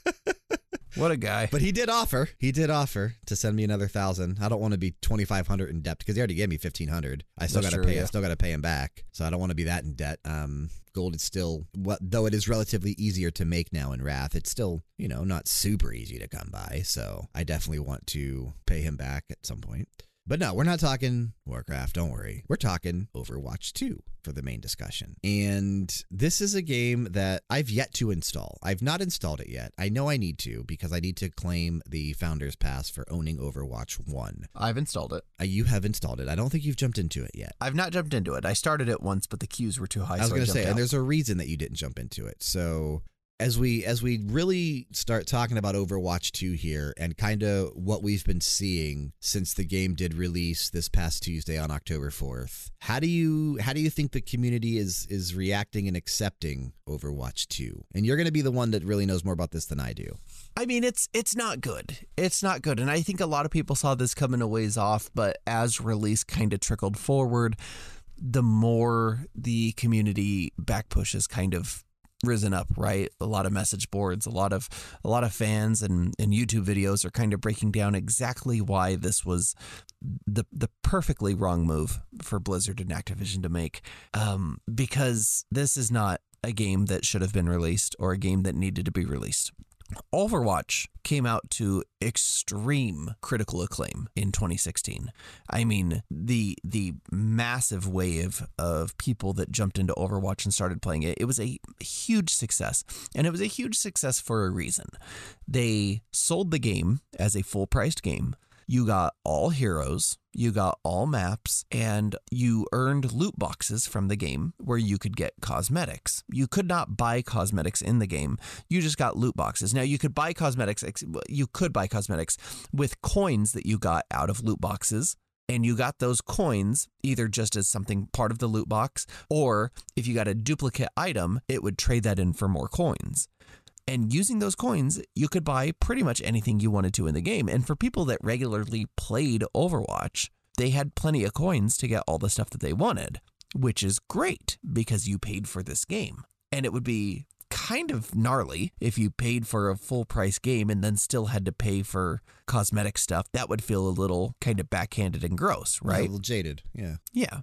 S2: What a guy.
S1: But he did offer. He did offer to send me another thousand. I don't want to be twenty-five hundred in debt because he already gave me fifteen hundred. I still got to pay. Yeah. I still got to pay him back. So I don't want to be that in debt. Um, gold is still, what though it is relatively easier to make now in Wrath, it's still, you know, not super easy to come by. So I definitely want to pay him back at some point. But no, we're not talking Warcraft, don't worry. We're talking Overwatch two for the main discussion. And this is a game that I've yet to install. I've not installed it yet. I know I need to because I need to claim the Founder's Pass for owning Overwatch one.
S2: I've installed it.
S1: Uh, you have installed it. I don't think you've jumped into it yet.
S2: I've not jumped into it. I started it once, but the queues were too high.
S1: I was
S2: so
S1: going to say,
S2: out.
S1: and there's a reason that you didn't jump into it. So As we as we really start talking about Overwatch two here and kind of what we've been seeing since the game did release this past Tuesday on October fourth, how do you how do you think the community is is reacting and accepting Overwatch two? And you're going to be the one that really knows more about this than I do.
S2: I mean, it's it's not good. It's not good. And I think a lot of people saw this coming a ways off, but as release kind of trickled forward, the more the community back push has kind of risen up, right? A lot of message boards, a lot of a lot of fans and, and YouTube videos are kind of breaking down exactly why this was the the perfectly wrong move for Blizzard and Activision to make. Um, because this is not a game that should have been released or a game that needed to be released. Overwatch came out to extreme critical acclaim in twenty sixteen. I mean, the the massive wave of people that jumped into Overwatch and started playing it, it was a huge success. And it was a huge success for a reason. They sold the game as a full-priced game. You got all heroes, you got all maps, and you earned loot boxes from the game where you could get cosmetics. You could not buy cosmetics in the game. You just got loot boxes. Now, you could buy cosmetics, you could buy cosmetics with coins that you got out of loot boxes, and you got those coins either just as something part of the loot box, or if you got a duplicate item, it would trade that in for more coins. And using those coins, you could buy pretty much anything you wanted to in the game. And for people that regularly played Overwatch, they had plenty of coins to get all the stuff that they wanted, which is great because you paid for this game. And it would be kind of gnarly if you paid for a full price game and then still had to pay for cosmetic stuff. That would feel a little kind of backhanded and gross, right?
S1: A little jaded, yeah.
S2: Yeah.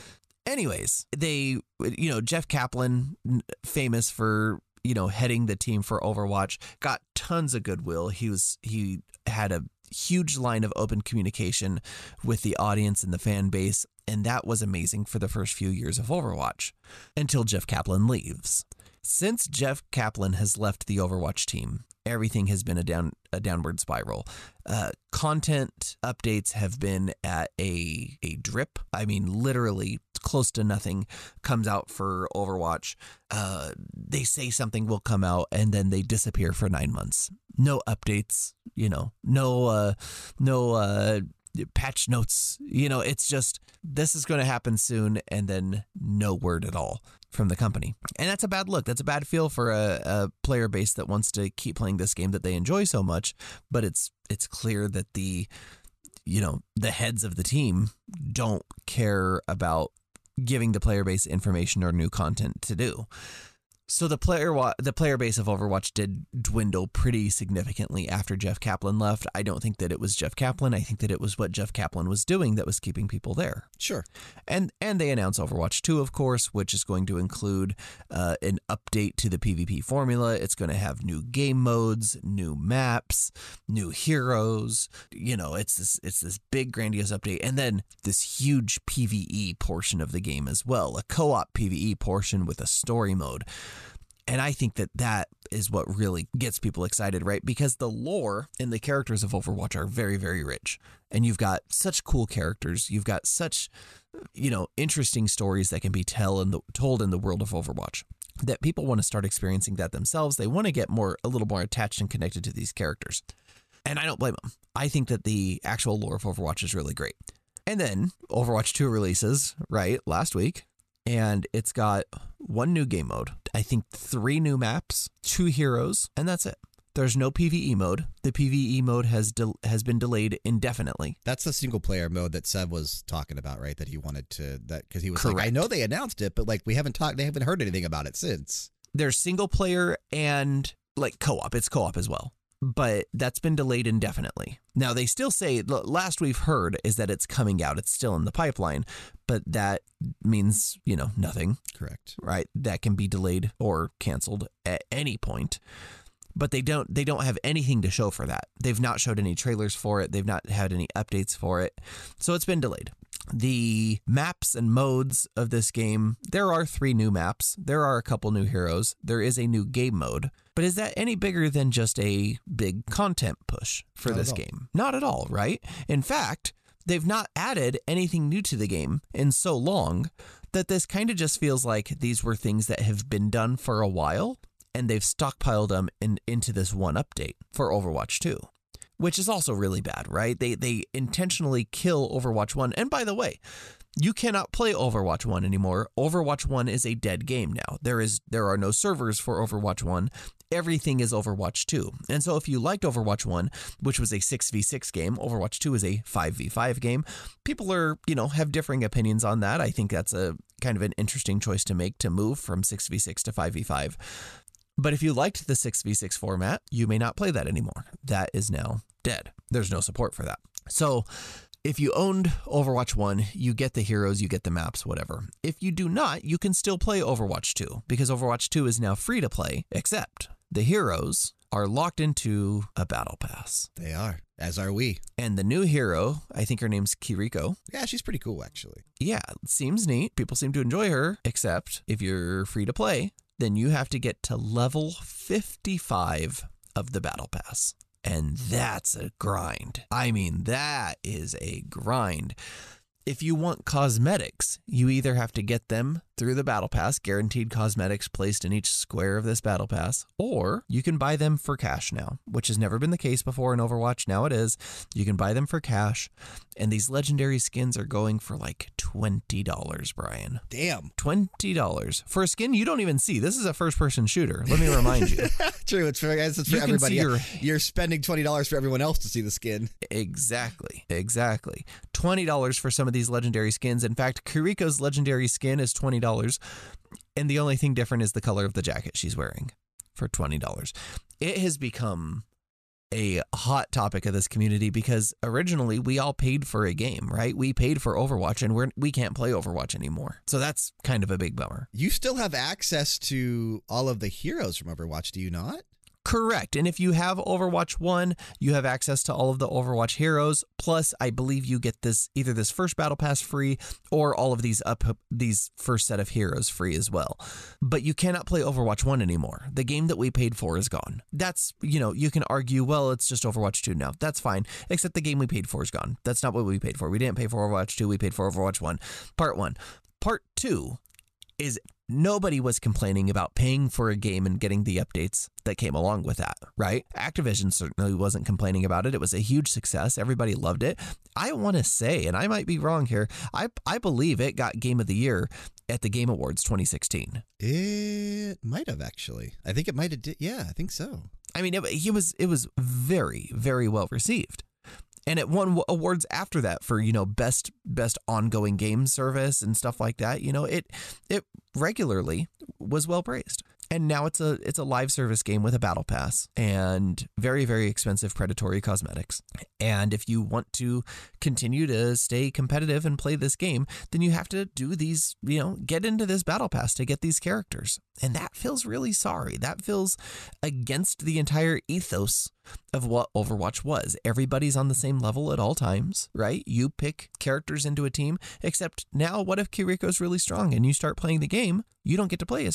S2: Anyways, they, you know, Jeff Kaplan, famous for, you know, heading the team for Overwatch, got tons of goodwill. He was he had a huge line of open communication with the audience and the fan base, and that was amazing for the first few years of Overwatch until Jeff Kaplan leaves. Since Jeff Kaplan has left the Overwatch team, everything has been a down a downward spiral. Uh, content updates have been at a a drip. I mean, literally close to nothing comes out for Overwatch. Uh, they say something will come out and then they disappear for nine months. No updates, you know, no, uh, no, uh, patch notes, you know, it's just, this is going to happen soon. And then no word at all from the company. And that's a bad look. That's a bad feel for a, a player base that wants to keep playing this game that they enjoy so much. But it's, it's clear that the, you know, the heads of the team don't care about giving the player base information or new content to do. So the player wa- the player base of Overwatch did dwindle pretty significantly after Jeff Kaplan left. I don't think that it was Jeff Kaplan. I think that it was what Jeff Kaplan was doing that was keeping people there.
S1: Sure.
S2: And and they announced Overwatch two, of course, which is going to include uh, an update to the PvP formula. It's going to have new game modes, new maps, new heroes. You know, it's this it's this big grandiose update, and then this huge PvE portion of the game as well, a co-op PvE portion with a story mode. And I think that that is what really gets people excited, right? Because the lore and the characters of Overwatch are very, very rich. And you've got such cool characters. You've got such, you know, interesting stories that can be tell in the, told in the world of Overwatch, that people want to start experiencing that themselves. They want to get more, a little more attached and connected to these characters. And I don't blame them. I think that the actual lore of Overwatch is really great. And then Overwatch two releases, right, last week. And it's got one new game mode, I think three new maps, two heroes, and that's it. There's no PvE mode. The PvE mode has de- has been delayed indefinitely.
S1: That's the single player mode that Seb was talking about, right? That he wanted to, that because he was
S2: Correct.
S1: like, I know they announced it, but like we haven't talked, they haven't heard anything about it since.
S2: There's single player and like co-op. It's co-op as well. But that's been delayed indefinitely. Now, they still say, the last we've heard is that it's coming out. It's still in the pipeline, but that means, you know, nothing.
S1: Correct.
S2: Right? That can be delayed or canceled at any point. But they don't they don't have anything to show for that. They've not showed any trailers for it. They've not had any updates for it. So it's been delayed. The maps and modes of this game, there are three new maps. There are a couple new heroes. There is a new game mode. But is that any bigger than just a big content push for
S1: Not
S2: this
S1: at all.
S2: game? Not at all, right? In fact, they've not added anything new to the game in so long that this kind of just feels like these were things that have been done for a while, and they've stockpiled them in, into this one update for Overwatch two. Which is also really bad, right? They they intentionally kill Overwatch one. And by the way, you cannot play Overwatch one anymore. Overwatch one is a dead game now. There is there are no servers for Overwatch one. Everything is Overwatch two. And so if you liked Overwatch one, which was a six v six game, Overwatch two is a five v five game. People are, you know, have differing opinions on that. I think that's a kind of an interesting choice to make, to move from six v six to five v five. But if you liked the six v six format, you may not play that anymore. That is now dead. There's no support for that. So if you owned Overwatch one, you get the heroes, you get the maps, whatever. If you do not, you can still play Overwatch two, because Overwatch two is now free to play, except the heroes are locked into a battle pass.
S1: They are, as are we.
S2: And the new hero, I think her name's Kiriko.
S1: Yeah, she's pretty cool, actually.
S2: Yeah, seems neat. People seem to enjoy her, except if you're free to play, then you have to get to level fifty-five of the battle pass. And that's a grind. I mean, that is a grind. If you want cosmetics, you either have to get them through the battle pass, guaranteed cosmetics placed in each square of this battle pass, or you can buy them for cash now, which has never been the case before in Overwatch. Now it is. You can buy them for cash, and these legendary skins are going for like twenty dollars, Brian.
S1: Damn.
S2: twenty dollars. For a skin you don't even see. This is a first-person shooter. Let me remind you.
S1: True. It's for, it's for
S2: You can
S1: everybody.
S2: see your-
S1: You're spending twenty dollars for everyone else to see the skin.
S2: Exactly. Exactly. twenty dollars for some of these legendary skins. In fact, Kiriko's legendary skin is twenty dollars. And the only thing different is the color of the jacket she's wearing for twenty dollars. It has become a hot topic of this community because originally we all paid for a game, right? We paid for Overwatch, and we're, we can't play Overwatch anymore. So that's kind of a big bummer.
S1: You still have access to all of the heroes from Overwatch, do you not?
S2: Correct. And if you have Overwatch one, you have access to all of the Overwatch heroes. Plus, I believe you get this either this first battle pass free or all of these up these first set of heroes free as well. But you cannot play Overwatch one anymore. The game that we paid for is gone. That's, you know, you can argue, well, it's just Overwatch two now. That's fine. Except the game we paid for is gone. That's not what we paid for. We didn't pay for Overwatch two. We paid for Overwatch one. Part one. Part two is nobody was complaining about paying for a game and getting the updates that came along with that, right? Activision certainly wasn't complaining about it. It was a huge success. Everybody loved it. I want to say, and I might be wrong here, I I believe it got Game of the Year at the Game Awards twenty sixteen.
S1: It might have, actually. I think it might have. Di- yeah, I think so.
S2: I mean, it, it was it was very, very well received. And it won awards after that for, you know, best best ongoing game service and stuff like that. You know, it it regularly was well praised. And now it's a it's a live service game with a battle pass and very, very expensive predatory cosmetics. And if you want to continue to stay competitive and play this game, then you have to do these, you know, get into this battle pass to get these characters. And that feels really sorry. That feels against the entire ethos of what Overwatch was. Everybody's on the same level at all times, right? You pick characters into a team, except now what if Kiriko's really strong and you start playing the game, you don't get to play as her.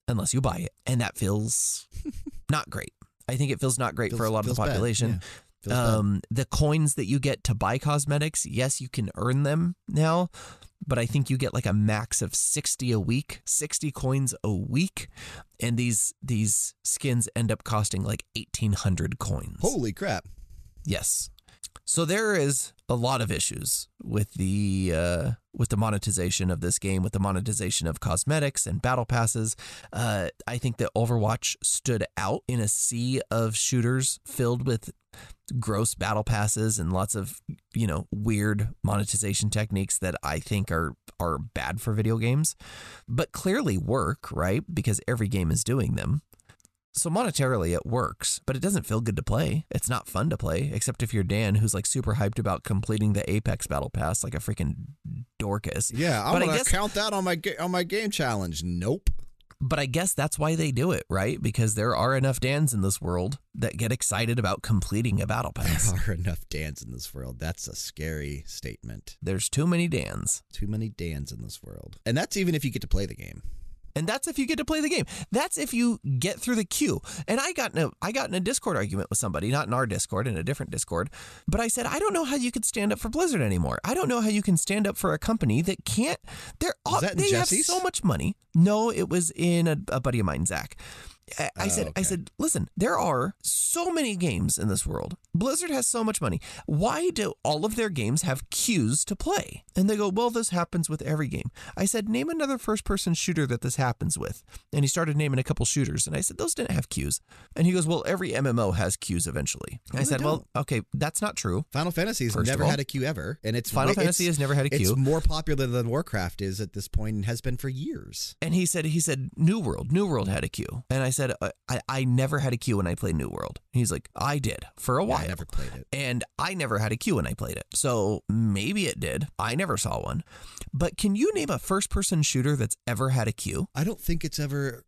S2: unless you buy it. And that feels not great. I think it feels not great feels, for a lot of the population. Um, the coins that you get to buy cosmetics, yes, you can earn them now, but I think you get like a max of sixty a week, sixty coins a week. And these these skins end up costing like eighteen hundred coins.
S1: Holy crap.
S2: Yes. So there is a lot of issues with the uh, with the monetization of this game, with the monetization of cosmetics and battle passes. Uh, I think that Overwatch stood out in a sea of shooters filled with gross battle passes and lots of, you know, weird monetization techniques that I think are are bad for video games, but clearly work, right? Because every game is doing them. So monetarily it works, but it doesn't feel good to play. It's not fun to play, except if you're Dan, who's like super hyped about completing the Apex Battle Pass like a freaking Dorcas.
S1: Yeah, I'm
S2: but
S1: gonna
S2: I guess,
S1: count that on my ga- on my game challenge. Nope.
S2: But I guess that's why they do it, right? Because there are enough Dans in this world that get excited about completing a Battle Pass.
S1: There are enough Dans in this world. That's a scary statement.
S2: There's too many Dans.
S1: Too many Dans in this world. And that's even if you get to play the game.
S2: And that's if you get to play the game. That's if you get through the queue. And I got in a, I got in a Discord argument with somebody, not in our Discord, in a different Discord. But I said, I don't know how you could stand up for Blizzard anymore. I don't know how you can stand up for a company that can't. They're all, they have so much money. No, it was in a, a buddy of mine, Zach. I, I oh, said, okay. I said, listen, there are so many games in this world. Blizzard has so much money. Why do all of their games have queues to play? And they go, well, this happens with every game. I said, name another first-person shooter that this happens with. And he started naming a couple shooters. And I said, those didn't have queues. And he goes, well, every M M O has queues eventually. No, I said, well, okay, that's not true.
S1: Final Fantasy has never had a queue ever. And it's
S2: Final Fantasy
S1: it's,
S2: has never had a queue.
S1: It's more popular than Warcraft is at this point and has been for years.
S2: And he said, he said, New World, New World had a queue. And I said, I, I never had a queue when I played New World. He's like, I did for a
S1: yeah,
S2: while.
S1: I never played it.
S2: And I never had a queue when I played it. So maybe it did. I never saw one. But can you name a first-person shooter that's ever had a queue?
S1: I don't think it's ever...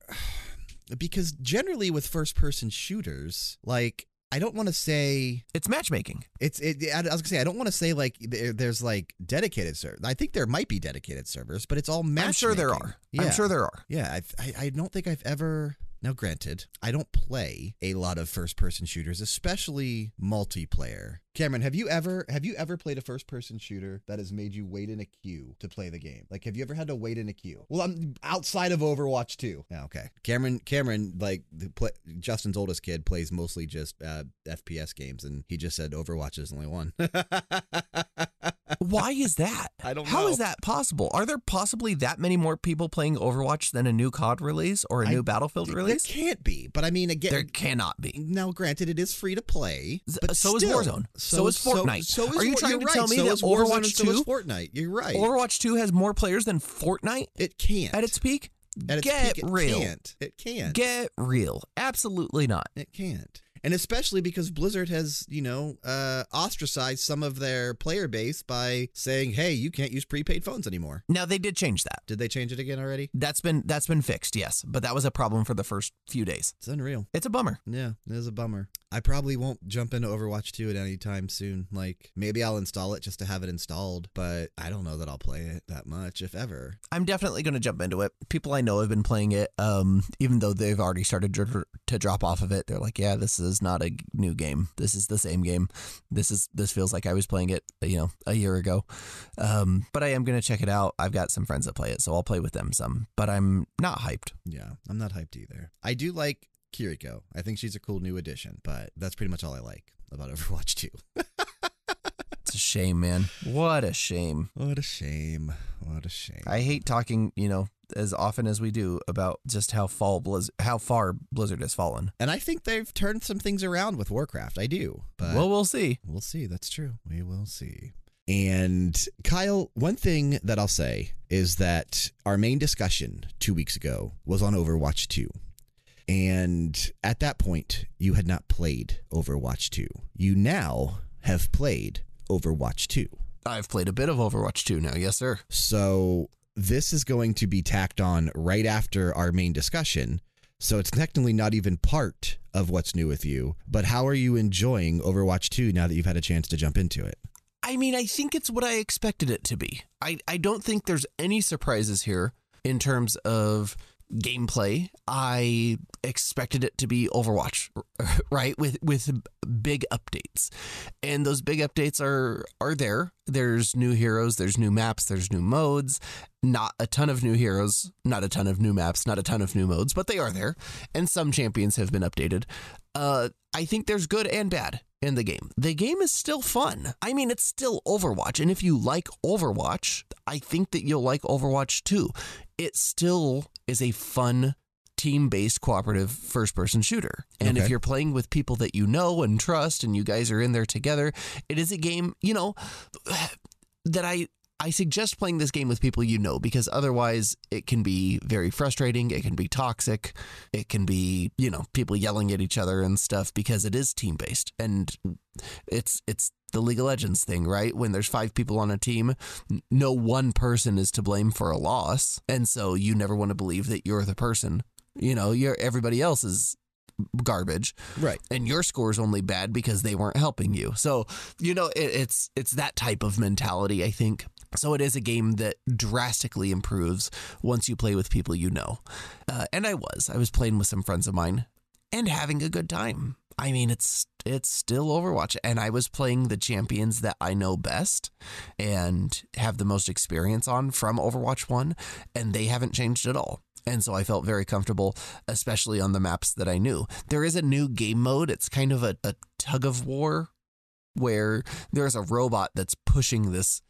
S1: Because generally with first-person shooters, like... I don't want to say
S2: it's matchmaking.
S1: It's it. I was gonna say I don't want to say like there, there's like dedicated servers. I think there might be dedicated servers, but it's all matchmaking.
S2: I'm sure there are.
S1: Yeah.
S2: I'm sure there are.
S1: Yeah, I, I I don't think I've ever. Now, granted, I don't play a lot of first-person shooters, especially multiplayer. Cameron, have you ever have you ever played a first-person shooter that has made you wait in a queue to play the game? Like, have you ever had to wait in a queue? Well, I'm outside of Overwatch two. Yeah, okay. Cameron, Cameron, like the play, Justin's oldest kid, plays mostly just uh, F P S games, and he just said Overwatch is only one.
S2: Why is that?
S1: I don't know.
S2: How is that possible? Are there possibly that many more people playing Overwatch than a new C O D release or a
S1: I,
S2: new Battlefield release?
S1: There can't be, but I mean, again,
S2: there cannot be.
S1: Now, granted, it is free to play, but
S2: so
S1: still,
S2: is Warzone. So, so is Fortnite.
S1: So, so is,
S2: Are you trying to
S1: right.
S2: tell me
S1: so
S2: that
S1: is Warzone
S2: Overwatch
S1: two? So is Fortnite. You're right.
S2: Overwatch two has more players than Fortnite.
S1: It can't
S2: at its peak.
S1: At its
S2: Get
S1: peak, it
S2: real.
S1: Can't. It can't.
S2: Get real. Absolutely not.
S1: It can't. And especially because Blizzard has, you know, uh, ostracized some of their player base by saying, hey, you can't use prepaid phones anymore.
S2: Now, they did change that.
S1: Did they change it again already?
S2: That's been that's been fixed, yes. But that was a problem for the first few days.
S1: It's unreal.
S2: It's a bummer.
S1: Yeah, it is a bummer. I probably won't jump into Overwatch two at any time soon. Like, maybe I'll install it just to have it installed, but I don't know that I'll play it that much, if ever.
S2: I'm definitely going to jump into it. People I know have been playing it, um, even though they've already started to, to drop off of it. They're like, yeah, this is not a new game. This is the same game. This is this feels like I was playing it, you know, a year ago. Um, but I am going to check it out. I've got some friends that play it, so I'll play with them some. But I'm not hyped.
S1: Yeah, I'm not hyped either. I do like Kiriko. I think she's a cool new addition, but that's pretty much all I like about Overwatch two.
S2: It's a shame, man. What a shame.
S1: What a shame. What a shame.
S2: I hate talking, you know, as often as we do about just how fall Blizz- how far Blizzard has fallen.
S1: And I think they've turned some things around with Warcraft. I do. But
S2: well, we'll see.
S1: We'll see. That's true. We will see. And Kyle, one thing that I'll say is that our main discussion two weeks ago was on Overwatch two. And at that point, you had not played Overwatch two. You now have played Overwatch two.
S2: I've played a bit of Overwatch two now. Yes, sir.
S1: So this is going to be tacked on right after our main discussion. So it's technically not even part of what's new with you. But how are you enjoying Overwatch two now that you've had a chance to jump into it?
S2: I mean, I think it's what I expected it to be. I, I don't think there's any surprises here in terms of gameplay, I expected it to be Overwatch, right? With with big updates. And those big updates are are there. There's new heroes, there's new maps, there's new modes. Not a ton of new heroes, not a ton of new maps, not a ton of new modes, but they are there. And some champions have been updated. Uh, I think there's good and bad in the game. The game is still fun. I mean, it's still Overwatch. And if you like Overwatch, I think that you'll like Overwatch too. It still is a fun team-based cooperative first-person shooter. And
S1: Okay.
S2: if you're playing with people that you know and trust and you guys are in there together, it is a game, you know, that I I suggest playing this game with people you know, because otherwise it can be very frustrating. It can be toxic. It can be, you know, people yelling at each other and stuff because it is team-based. And it's it's the League of Legends thing, right? When there's five people on a team, no one person is to blame for a loss. And so you never want to believe that you're the person. You know, you're everybody else is garbage,
S1: Right.
S2: and your score is only bad because they weren't helping you. So, you know, it, it's it's that type of mentality, I think. So it is a game that drastically improves once you play with people you know. Uh, and I was. I was playing with some friends of mine and having a good time. I mean, it's it's still Overwatch. And I was playing the champions that I know best and have the most experience on from Overwatch one, and they haven't changed at all. And so I felt very comfortable, especially on the maps that I knew. There is a new game mode. It's kind of a, a tug of war where there's a robot that's pushing this,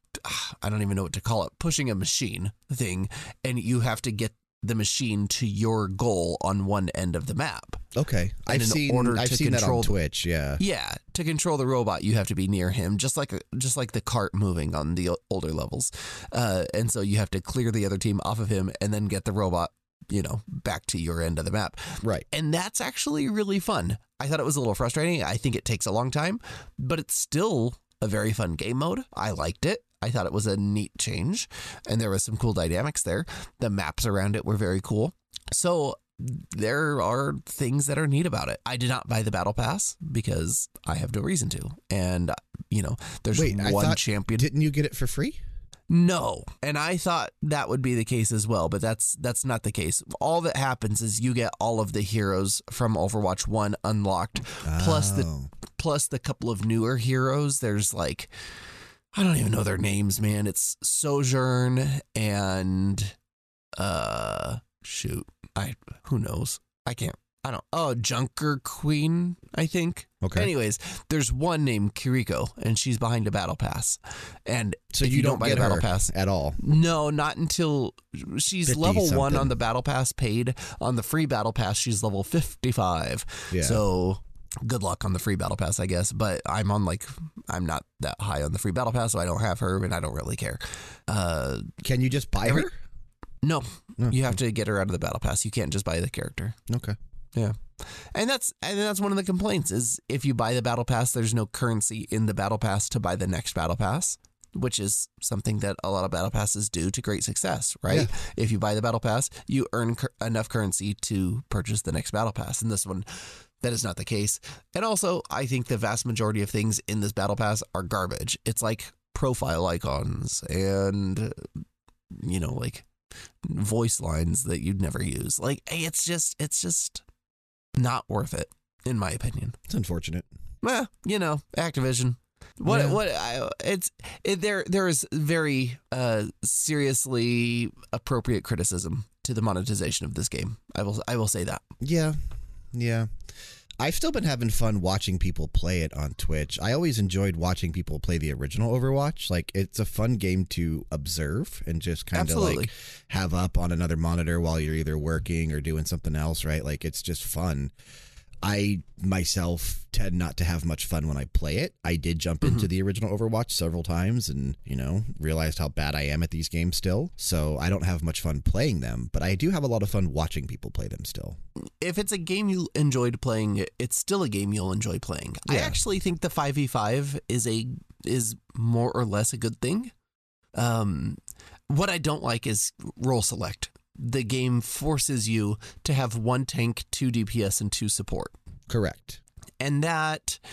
S2: I don't even know what to call it, pushing a machine thing. And you have to get the machine to your goal on one end of the map.
S1: Okay.
S2: And
S1: I've
S2: in
S1: seen,
S2: order
S1: I've
S2: to
S1: seen that on
S2: control-
S1: Twitch, yeah.
S2: Yeah, to control the robot, you have to be near him, just like a, just like the cart moving on the older levels. Uh, and so you have to clear the other team off of him and then get the robot, you know, back to your end of the map.
S1: Right.
S2: And that's actually really fun. I thought it was a little frustrating. I think it takes a long time, but it's still a very fun game mode. I liked it. I thought it was a neat change, and there was some cool dynamics there. The maps around it were very cool. So there are things that are neat about it. I did not buy the battle pass because I have no reason to. And, you know, there's
S1: Wait, I
S2: one
S1: thought-
S2: champion.
S1: Didn't you get it for free?
S2: No. And I thought that would be the case as well, but that's that's not the case. All that happens is you get all of the heroes from Overwatch one unlocked, plus the
S1: Oh.
S2: plus the couple of newer heroes. There's like, I don't even know their names, man. It's Sojourn and uh shoot. I who knows? I can't. I don't. Oh, Junker Queen, I think.
S1: Okay.
S2: Anyways, there's one named Kiriko, and she's behind a battle pass. And
S1: So
S2: if
S1: you,
S2: you
S1: don't,
S2: don't buy
S1: get
S2: the battle
S1: her
S2: pass,
S1: at all.
S2: no, not until she's
S1: fifty
S2: level one
S1: something.
S2: on the battle pass paid. On the free battle pass, she's level fifty-five.
S1: Yeah.
S2: So good luck on the free battle pass, I guess. But I'm on like, I'm not that high on the free battle pass, so I don't have her, and I don't really care. Uh,
S1: Can you just buy
S2: Every-
S1: her?
S2: no,
S1: No.
S2: you have to get her out of the battle pass. You can't just buy the character.
S1: Okay.
S2: Yeah. And that's and that's one of the complaints is if you buy the battle pass, there's no currency in the battle pass to buy the next battle pass, which is something that a lot of battle passes do to great success, right?
S1: Yeah.
S2: If you buy the battle pass, you earn cur- enough currency to purchase the next battle pass. And this one, that is not the case. And also, I think the vast majority of things in this battle pass are garbage. It's like profile icons and, you know, like voice lines that you'd never use. Like, hey, it's just, it's just not worth it, in my opinion.
S1: It's unfortunate.
S2: Well, you know, Activision. What?
S1: Yeah.
S2: What? I, it's it, there. There is very uh, seriously appropriate criticism to the monetization of this game. I will. I will say that.
S1: Yeah. Yeah. I've still been having fun watching people play it on Twitch. I always enjoyed watching people play the original Overwatch. Like, it's a fun game to observe and just kind of
S2: Absolutely.
S1: like have up on another monitor while you're either working or doing something else, right? Like, it's just fun. I myself tend not to have much fun when I play it. I did jump
S2: Mm-hmm.
S1: into the original Overwatch several times and, you know, realized how bad I am at these games still. So I don't have much fun playing them, but I do have a lot of fun watching people play them still.
S2: If it's a game you enjoyed playing, it's still a game you'll enjoy playing. I
S1: Yeah.
S2: actually think the five v five is a is more or less a good thing. Um, what I don't like is role select. The game forces you to have one tank, two D P S, and two support.
S1: Correct.
S2: And that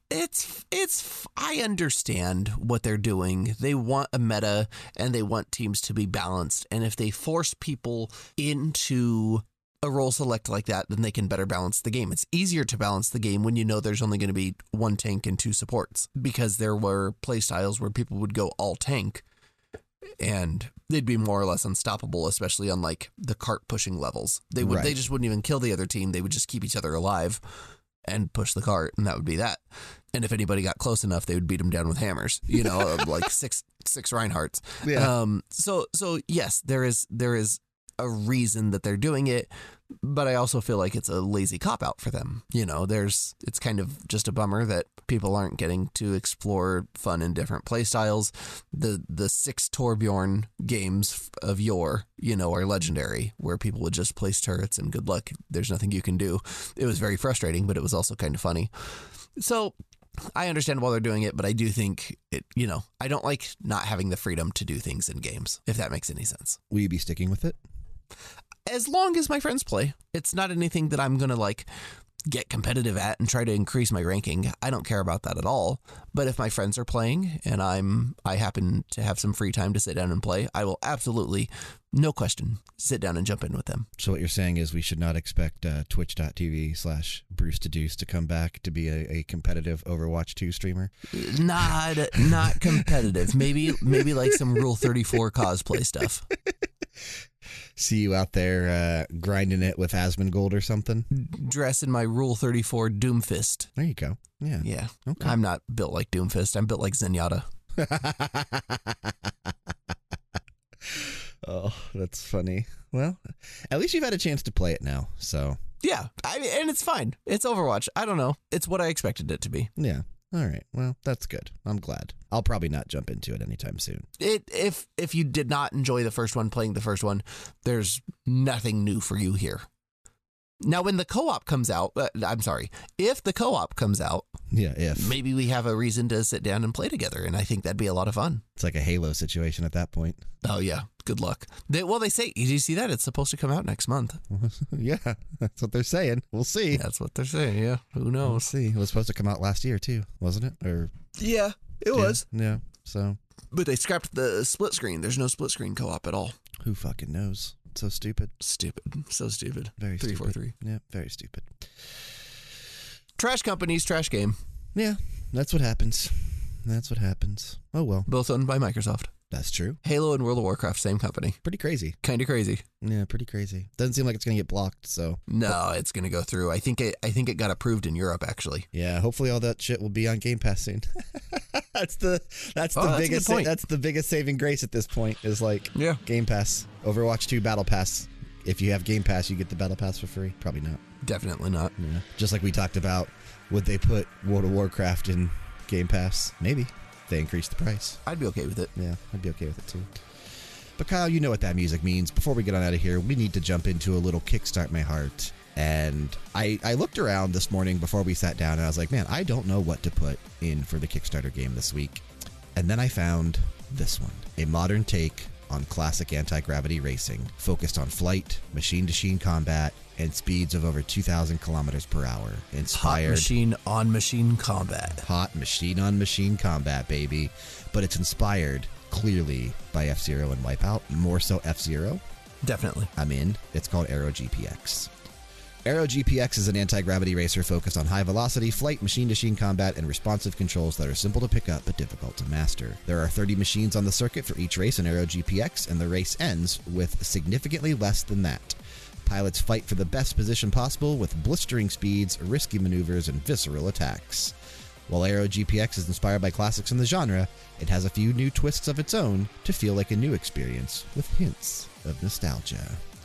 S2: It's, it's, I understand what they're doing. They want a meta and they want teams to be balanced. And if they force people into a role select like that, then they can better balance the game. It's easier to balance the game when you know there's only going to be one tank and two supports, because there were playstyles where people would go all tank and they'd be more or less unstoppable, especially on like the cart pushing levels. They would, right. They just wouldn't even kill the other team. They would just keep each other alive and push the cart, and that would be that. And if anybody got close enough, they would beat them down with hammers, you know, like six six Reinhardts. Yeah. Um. So so yes, there is there is a reason that they're doing it, but I also feel like it's a lazy cop out for them. You know, there's it's kind of just a bummer that people aren't getting to explore fun and different play styles. The the six Torbjorn games of yore, you know, are legendary, where people would just place turrets and good luck. There's nothing you can do. It was very frustrating, but it was also kind of funny. So I understand why they're doing it, but I do think it, you know, I don't like not having the freedom to do things in games, if that makes any sense.
S1: Will you be sticking with it?
S2: As long as my friends play. It's not anything that I'm going to like get competitive at and try to increase my ranking. I don't care about that at all. But if my friends are playing and I'm I happen to have some free time to sit down and play, I will absolutely, no question, sit down and jump in with them.
S1: So what you're saying is we should not expect uh, twitch.tv slash Bruce Deduce to come back to be a, a competitive Overwatch two streamer?
S2: Not not competitive. Maybe maybe like some Rule thirty-four cosplay stuff.
S1: See you out there uh, grinding it with Asmongold or something?
S2: Dress in my Rule thirty-four Doomfist.
S1: There you go. Yeah.
S2: Yeah.
S1: Okay.
S2: I'm not built like Doomfist. I'm built like Zenyatta.
S1: Oh, that's funny. Well, at least you've had a chance to play it now, so.
S2: Yeah. I mean, and it's fine. It's Overwatch. I don't know. It's what I expected it to be.
S1: Yeah. All right. Well, that's good. I'm glad. I'll probably not jump into it anytime soon.
S2: It if if you did not enjoy the first one, playing the first one, there's nothing new for you here. Now, when the co-op comes out, uh, I'm sorry, if the co-op comes out,
S1: yeah, if
S2: maybe we have a reason to sit down and play together, and I think that'd be a lot of fun.
S1: It's like a Halo situation at that point.
S2: Oh yeah, good luck. They, well, they say, did you see that? It's supposed to come out next month.
S1: Yeah, that's what they're saying. We'll see.
S2: That's what they're saying. Yeah, who knows?
S1: We'll see. It was supposed to come out last year too, wasn't it? Or
S2: yeah, it
S1: yeah,
S2: was.
S1: Yeah. So,
S2: but they scrapped the split screen. There's no split screen co-op at all.
S1: Who fucking knows? So stupid.
S2: Stupid. So stupid.
S1: Very
S2: three,
S1: stupid.
S2: four, three.
S1: Yeah, very stupid.
S2: Trash companies, trash game.
S1: Yeah, that's what happens. That's what happens. Oh, well.
S2: Both owned by Microsoft.
S1: That's true.
S2: Halo and World of Warcraft, same company.
S1: Pretty crazy.
S2: Kind of crazy.
S1: Yeah, pretty crazy. Doesn't seem like it's going to get blocked, so.
S2: No, it's going to go through. I think it I think it got approved in Europe, actually.
S1: Yeah, hopefully all that shit will be on Game Pass soon. that's the that's the
S2: oh, that's
S1: biggest sa- that's the biggest saving grace at this point is like
S2: yeah.
S1: Game Pass. Overwatch two Battle Pass. If you have Game Pass, you get the Battle Pass for free. Probably not.
S2: Definitely not.
S1: Yeah. Just like we talked about, would they put World of Warcraft in Game Pass? Maybe. They increase the price.
S2: I'd be okay with it.
S1: Yeah, I'd be okay with it too. But Kyle, you know what that music means. Before we get on out of here, we need to jump into a little Kickstart My Heart. And I, I looked around this morning before we sat down, and I was like, man, I don't know what to put in for the Kickstarter game this week. And then I found this one, a modern take on classic anti-gravity racing, focused on flight, machine-to-machine combat, and speeds of over two thousand kilometers per hour. Inspired.
S2: Hot machine on machine combat.
S1: Hot machine on machine combat, baby. But it's inspired, clearly, by F-Zero and Wipeout. More so F-Zero.
S2: Definitely. I'm
S1: in. It's called Aero G P X. Aero G P X is an anti-gravity racer focused on high velocity, flight, machine-to-machine combat, and responsive controls that are simple to pick up but difficult to master. There are thirty machines on the circuit for each race in Aero G P X, and the race ends with significantly less than that. Pilots fight for the best position possible with blistering speeds, risky maneuvers, and visceral attacks. While Aero G P X is inspired by classics in the genre, it has a few new twists of its own to feel like a new experience with hints of nostalgia.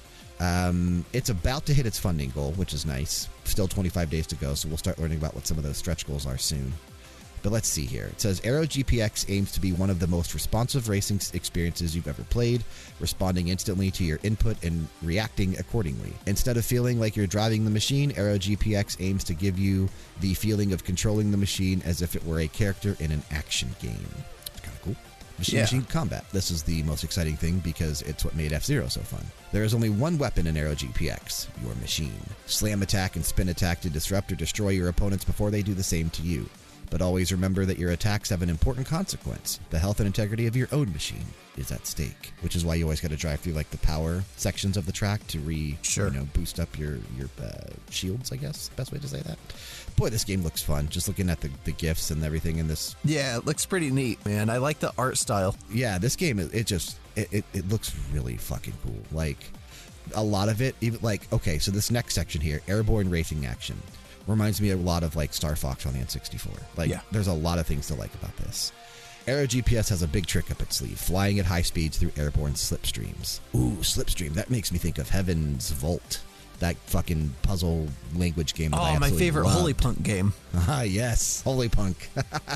S1: Um, it's about to hit its funding goal, which is nice. Still twenty-five days to go, so we'll start learning about what some of those stretch goals are soon. But let's see here. It says, Aero G P X aims to be one of the most responsive racing experiences you've ever played, responding instantly to your input and reacting accordingly. Instead of feeling like you're driving the machine, Aero G P X aims to give you the feeling of controlling the machine as if it were a character in an action game. It's kind of cool. Machine-machine yeah. combat. This is the most exciting thing because it's what made F-Zero so fun. There is only one weapon in Aero G P X, your machine. Slam attack and spin attack to disrupt or destroy your opponents before they do the same to you. But always remember that your attacks have an important consequence. The health and integrity of your own machine is at stake, which is why you always got to drive through like the power sections of the track to re,
S2: sure.
S1: you know, boost up your your uh, shields. I guess best way to say that. Boy, this game looks fun. Just looking at the the gifs and everything in this.
S2: Yeah, it looks pretty neat, man. I like the art style.
S1: Yeah, this game it, it just it, it it looks really fucking cool. Like a lot of it, even like okay, so this next section here, airborne racing action. Reminds me a lot of like Star Fox on the N sixty-four. Like, yeah. There's a lot of things to like about this. Aero G P S has a big trick up its sleeve, flying at high speeds through airborne slipstreams. Ooh, slipstream. That makes me think of Heaven's Vault, that fucking puzzle language game that
S2: oh,
S1: I absolutely
S2: my favorite
S1: loved.
S2: Holy Punk game.
S1: Ah, yes, Holy Punk.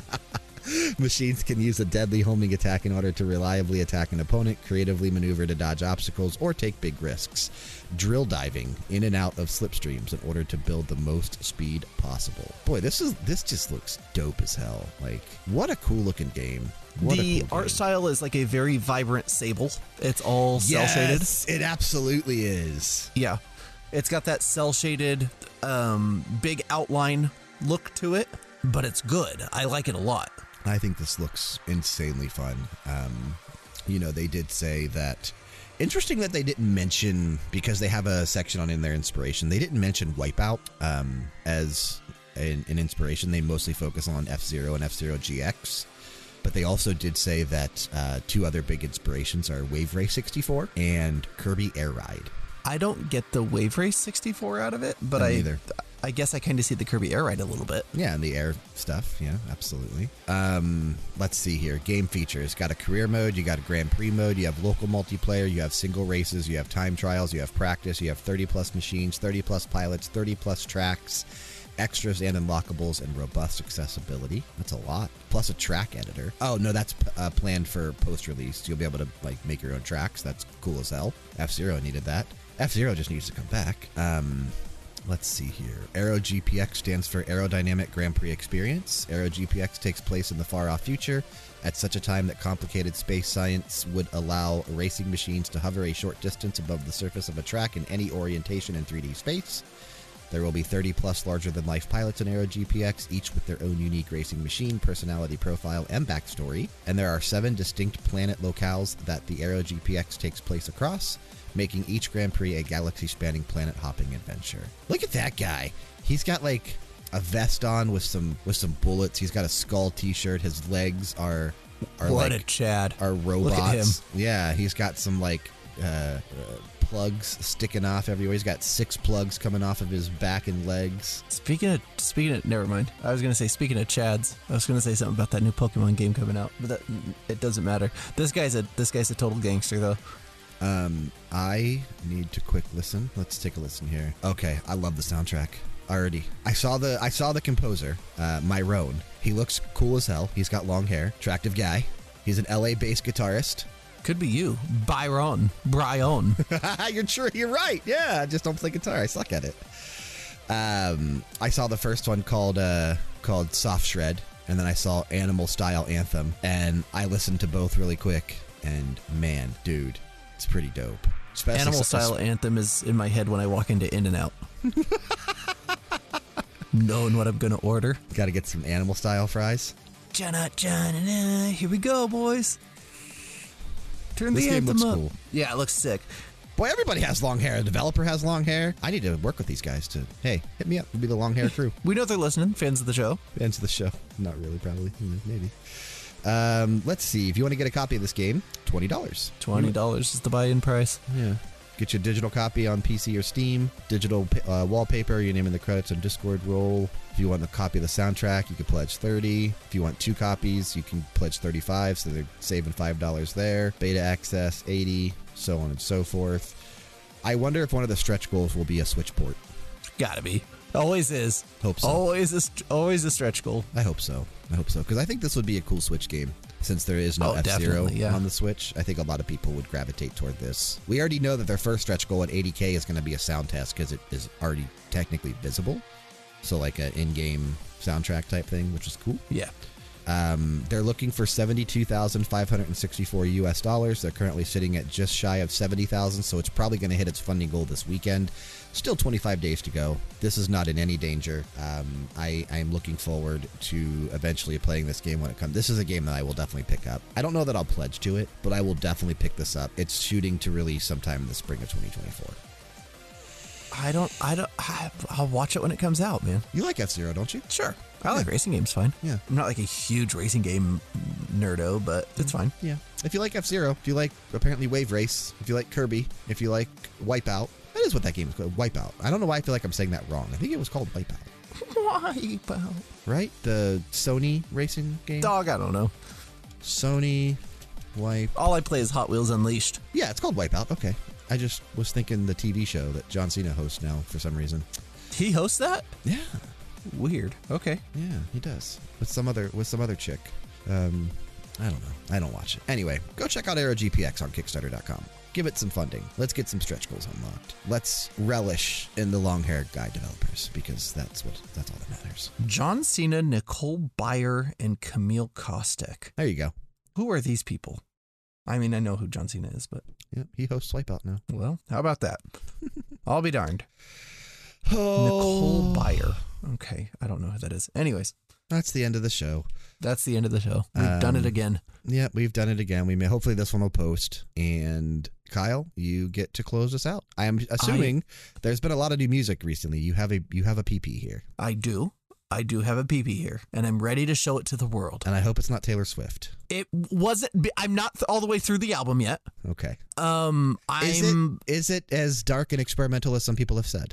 S1: Machines can use a deadly homing attack in order to reliably attack an opponent, creatively maneuver to dodge obstacles, or take big risks. Drill diving in and out of slipstreams in order to build the most speed possible. Boy, this is this just looks dope as hell. Like, what a cool looking game. What
S2: the
S1: cool
S2: art
S1: game.
S2: style is like a very vibrant sable. It's all cell shaded.
S1: Yes, it absolutely is.
S2: Yeah. It's got that cell shaded, um, big outline look to it, but it's good. I like it a lot.
S1: I think this looks insanely fun. Um, you know, they did say that. Interesting that they didn't mention, because they have a section on in their inspiration, they didn't mention Wipeout um, as an, an inspiration. They mostly focus on F-Zero and F-Zero G X. But they also did say that uh, two other big inspirations are Wave Race sixty-four and Kirby Air Ride.
S2: I don't get the Wave Race sixty-four out of it, but I
S1: either.
S2: I guess I kind of see the Kirby Air Ride a little bit.
S1: Yeah, and the air stuff. Yeah, absolutely. Um, let's see here. Game features. Got a career mode. You got a Grand Prix mode. You have local multiplayer. You have single races. You have time trials. You have practice. You have thirty plus machines, thirty plus pilots, thirty plus tracks, extras and unlockables, and robust accessibility. That's a lot. Plus a track editor. Oh, no, that's uh, planned for post-release. You'll be able to like make your own tracks. That's cool as hell. F-Zero needed that. F-Zero just needs to come back. Um... Let's see here. Aero G P X stands for Aerodynamic Grand Prix Experience. Aero G P X takes place in the far-off future at such a time that complicated space science would allow racing machines to hover a short distance above the surface of a track in any orientation in three D space. There will be thirty plus larger-than-life pilots in Aero G P X, each with their own unique racing machine, personality profile, and backstory. And there are seven distinct planet locales that the Aero G P X takes place across, making each Grand Prix a galaxy-spanning planet-hopping adventure. Look at that guy. He's got, like, a vest on with some with some bullets. He's got a skull T-shirt. His legs are, are
S2: what
S1: like...
S2: a Chad.
S1: Are robots.
S2: Look at him.
S1: Yeah, he's got some, like... Uh, uh, plugs sticking off everywhere. He's got six plugs coming off of his back and legs.
S2: Speaking of, speaking of, never mind. I was going to say, speaking of Chads, I was going to say something about that new Pokemon game coming out, but that, it doesn't matter. This guy's a, this guy's a total gangster though.
S1: Um, I need to quick listen. Let's take a listen here. Okay. I love the soundtrack already. I saw the, I saw the composer, uh, Myron. He looks cool as hell. He's got long hair, attractive guy. He's an L A based guitarist.
S2: Could be you, Byron, Brian.
S1: You're true. You're right. Yeah, I just don't play guitar. I suck at it. Um, I saw the first one called uh, called Soft Shred, and then I saw Animal Style Anthem, and I listened to both really quick. And man, dude, it's pretty dope. Especially
S2: Animal
S1: so,
S2: Style Anthem is in my head when I walk into In-N-Out. Knowing what I'm gonna order.
S1: Got to get some Animal Style fries.
S2: John, John, and here we go, boys. Turn
S1: this
S2: the
S1: game
S2: anthem
S1: looks
S2: up.
S1: cool.
S2: Yeah, it looks sick.
S1: Boy, everybody has long hair. The developer has long hair. I need to work with these guys to, hey, hit me up. We'll be the long hair crew.
S2: We know they're listening. Fans of the show.
S1: Fans of the show. Not really, probably. Maybe. Um, let's see. If you want to get a copy of this game, twenty dollars.
S2: twenty dollars is the buy-in price.
S1: Yeah. Get your digital copy on P C or Steam. Digital uh, wallpaper. Your name in the credits on Discord roll. If you want a copy of the soundtrack, you can pledge thirty. If you want two copies, you can pledge thirty-five. So they're saving five dollars there. Beta access eighty. So on and so forth. I wonder if one of the stretch goals will be a Switch port.
S2: Gotta be. Always is.
S1: Hope so.
S2: Always a, always a stretch goal.
S1: I hope so. I hope so. Because I think this would be a cool Switch game. Since there is no
S2: oh,
S1: F-Zero
S2: yeah.
S1: on the Switch, I think a lot of people would gravitate toward this. We already know that their first stretch goal at eighty K is going to be a sound test because it is already technically visible. So like an in-game soundtrack type thing, which is cool.
S2: Yeah.
S1: Um, they're looking for seventy-two thousand five hundred sixty-four U S dollars. They're currently sitting at just shy of seventy thousand, so it's probably going to hit its funding goal this weekend. Still twenty-five days to go. This is not in any danger. Um, I am looking forward to eventually playing this game when it comes. This is a game that I will definitely pick up. I don't know that I'll pledge to it, but I will definitely pick this up. It's shooting to release sometime in the spring of twenty twenty-four.
S2: I don't, I don't, I, I'll watch it when it comes out, man.
S1: You like F-Zero, don't you?
S2: Sure. I like racing games, fine.
S1: Yeah.
S2: I'm not like a huge racing game nerdo, but it's fine.
S1: Yeah. If you like F-Zero, if you like apparently Wave Race, if you like Kirby, if you like Wipeout, that is what that game is called, Wipeout. I don't know why I feel like I'm saying that wrong. I think it was called Wipeout.
S2: Wipeout.
S1: Right? The Sony racing game?
S2: Dog, I don't know.
S1: Sony Wipe.
S2: All I play is Hot Wheels Unleashed.
S1: Yeah, it's called Wipeout. Okay. I just was thinking the T V show that John Cena hosts now for some reason.
S2: He hosts that?
S1: Yeah.
S2: Weird. Okay.
S1: Yeah, he does. With some other with some other chick. Um, I don't know. I don't watch it. Anyway, go check out Aero G P X on Kickstarter dot com. Give it some funding. Let's get some stretch goals unlocked. Let's relish in the long-haired guy developers, because that's what that's all that matters.
S2: John Cena, Nicole Byer, and Camille Kostek.
S1: There you go.
S2: Who are these people? I mean, I know who John Cena is, but...
S1: Yep, he hosts Wipeout now.
S2: Well, how about that? I'll be darned.
S1: Oh.
S2: Nicole Byer. Okay, I don't know who that is. Anyways.
S1: That's the end of the show.
S2: That's the end of the show. We've
S1: um,
S2: done it again.
S1: Yeah, we've done it again. We may hopefully this one will post. And Kyle, you get to close us out. I am assuming I, there's been a lot of new music recently. You have a you have a P P here.
S2: I do. I do have a P P here, and I'm ready to show it to the world.
S1: And I hope it's not Taylor Swift.
S2: It wasn't. I'm not all the way through the album yet.
S1: Okay.
S2: Um, I'm.
S1: Is it, is it as dark and experimental as some people have said?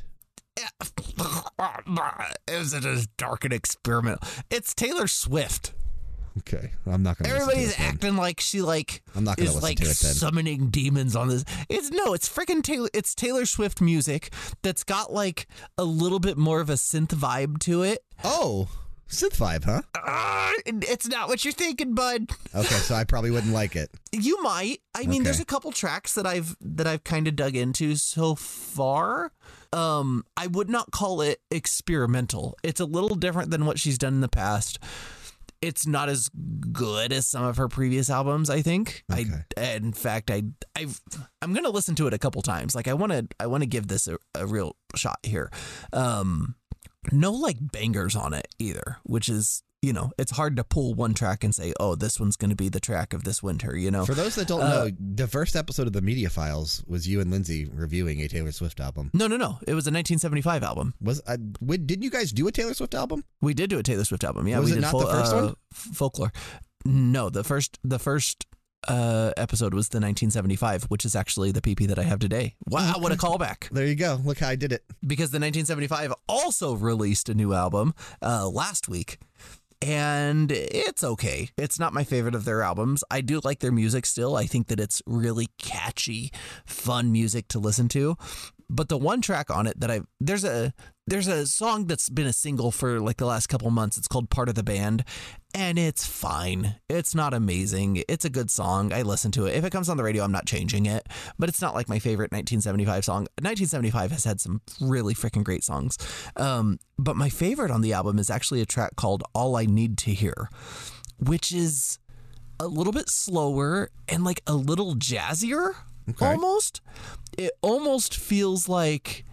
S2: Is it as dark and experimental? It's Taylor Swift.
S1: Okay, I'm not going to.
S2: Everybody's acting like she like
S1: I'm not going to
S2: is
S1: listen
S2: like
S1: to it then.
S2: Summoning demons on this. It's no, it's freaking Taylor. It's Taylor Swift music that's got like a little bit more of a synth vibe to it.
S1: Oh, synth vibe, huh?
S2: Uh, it's not what you're thinking, bud.
S1: Okay, so I probably wouldn't like it.
S2: You might. I mean,
S1: Okay.
S2: there's a couple tracks that I've that I've kind of dug into so far. Um, I would not call it experimental. It's a little different than what she's done in the past. It's not as good as some of her previous albums, I think.
S1: Okay.
S2: I, in fact, I, I've, I'm going to listen to it a couple times. Like I want to, I want to give this a, a real shot here. Um, no like bangers on it either, which is, you know, it's hard to pull one track and say, oh, this one's going to be the track of this winter, you know?
S1: For those that don't
S2: Uh,
S1: know, the first episode of the Media Files was you and Lindsay reviewing a Taylor Swift album.
S2: No, no, no. It was a nineteen seventy-five album.
S1: Was I, when, didn't you guys do a Taylor Swift album?
S2: We did do a Taylor Swift album. Yeah,
S1: Was
S2: we
S1: it
S2: did
S1: not
S2: fol-
S1: the first
S2: uh,
S1: one?
S2: f- Folklore. No, the first the first uh, episode was the nineteen seventy-five, which is actually the P P that I have today. Wow, what a callback.
S1: There you go. Look how I did it.
S2: Because the nineteen seventy-five also released a new album uh, last week. And it's okay. It's not my favorite of their albums. I do like their music still. I think that it's really catchy, fun music to listen to. But the one track on it that I there's a there's a song that's been a single for like the last couple months. It's called Part of the Band, and it's fine. It's not amazing. It's a good song. I listen to it. If it comes on the radio, I'm not changing it. But it's not like my favorite nineteen seventy-five song. nineteen seventy-five has had some really freaking great songs. Um, but my favorite on the album is actually a track called All I Need to Hear, which is a little bit slower and like a little jazzier.
S1: Okay.
S2: Almost. It almost feels like,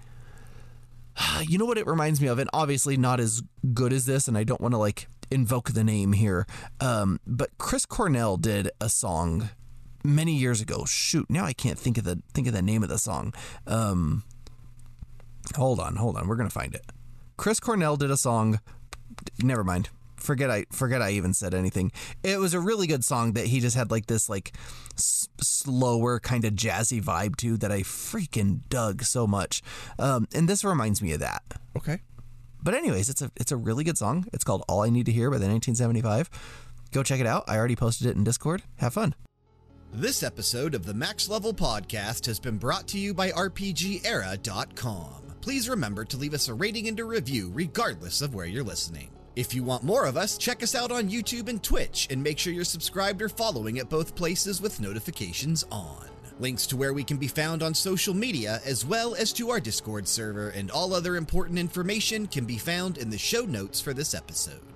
S2: you know what it reminds me of, and obviously not as good as this, and I don't want to like invoke the name here, um, but Chris Cornell did a song many years ago. Shoot, now I can't think of the think of the name of the song. Um, hold on, hold on, we're gonna find it. Chris Cornell did a song. Never mind. Forget I forget I even said anything. It was a really good song that he just had like this like s- slower kind of jazzy vibe to that I freaking dug so much. Um, and this reminds me of that.
S1: Okay.
S2: But anyways, it's a it's a really good song. It's called All I Need to Hear by the nineteen seventy-five. Go check it out. I already posted it in Discord. Have fun.
S1: This episode of the Max Level Podcast has been brought to you by R P G era dot com. Please remember to leave us a rating and a review regardless of where you're listening. If you want more of us, check us out on YouTube and Twitch, and make sure you're subscribed or following at both places with notifications on. Links to where we can be found on social media, as well as to our Discord server and all other important information, can be found in the show notes for this episode.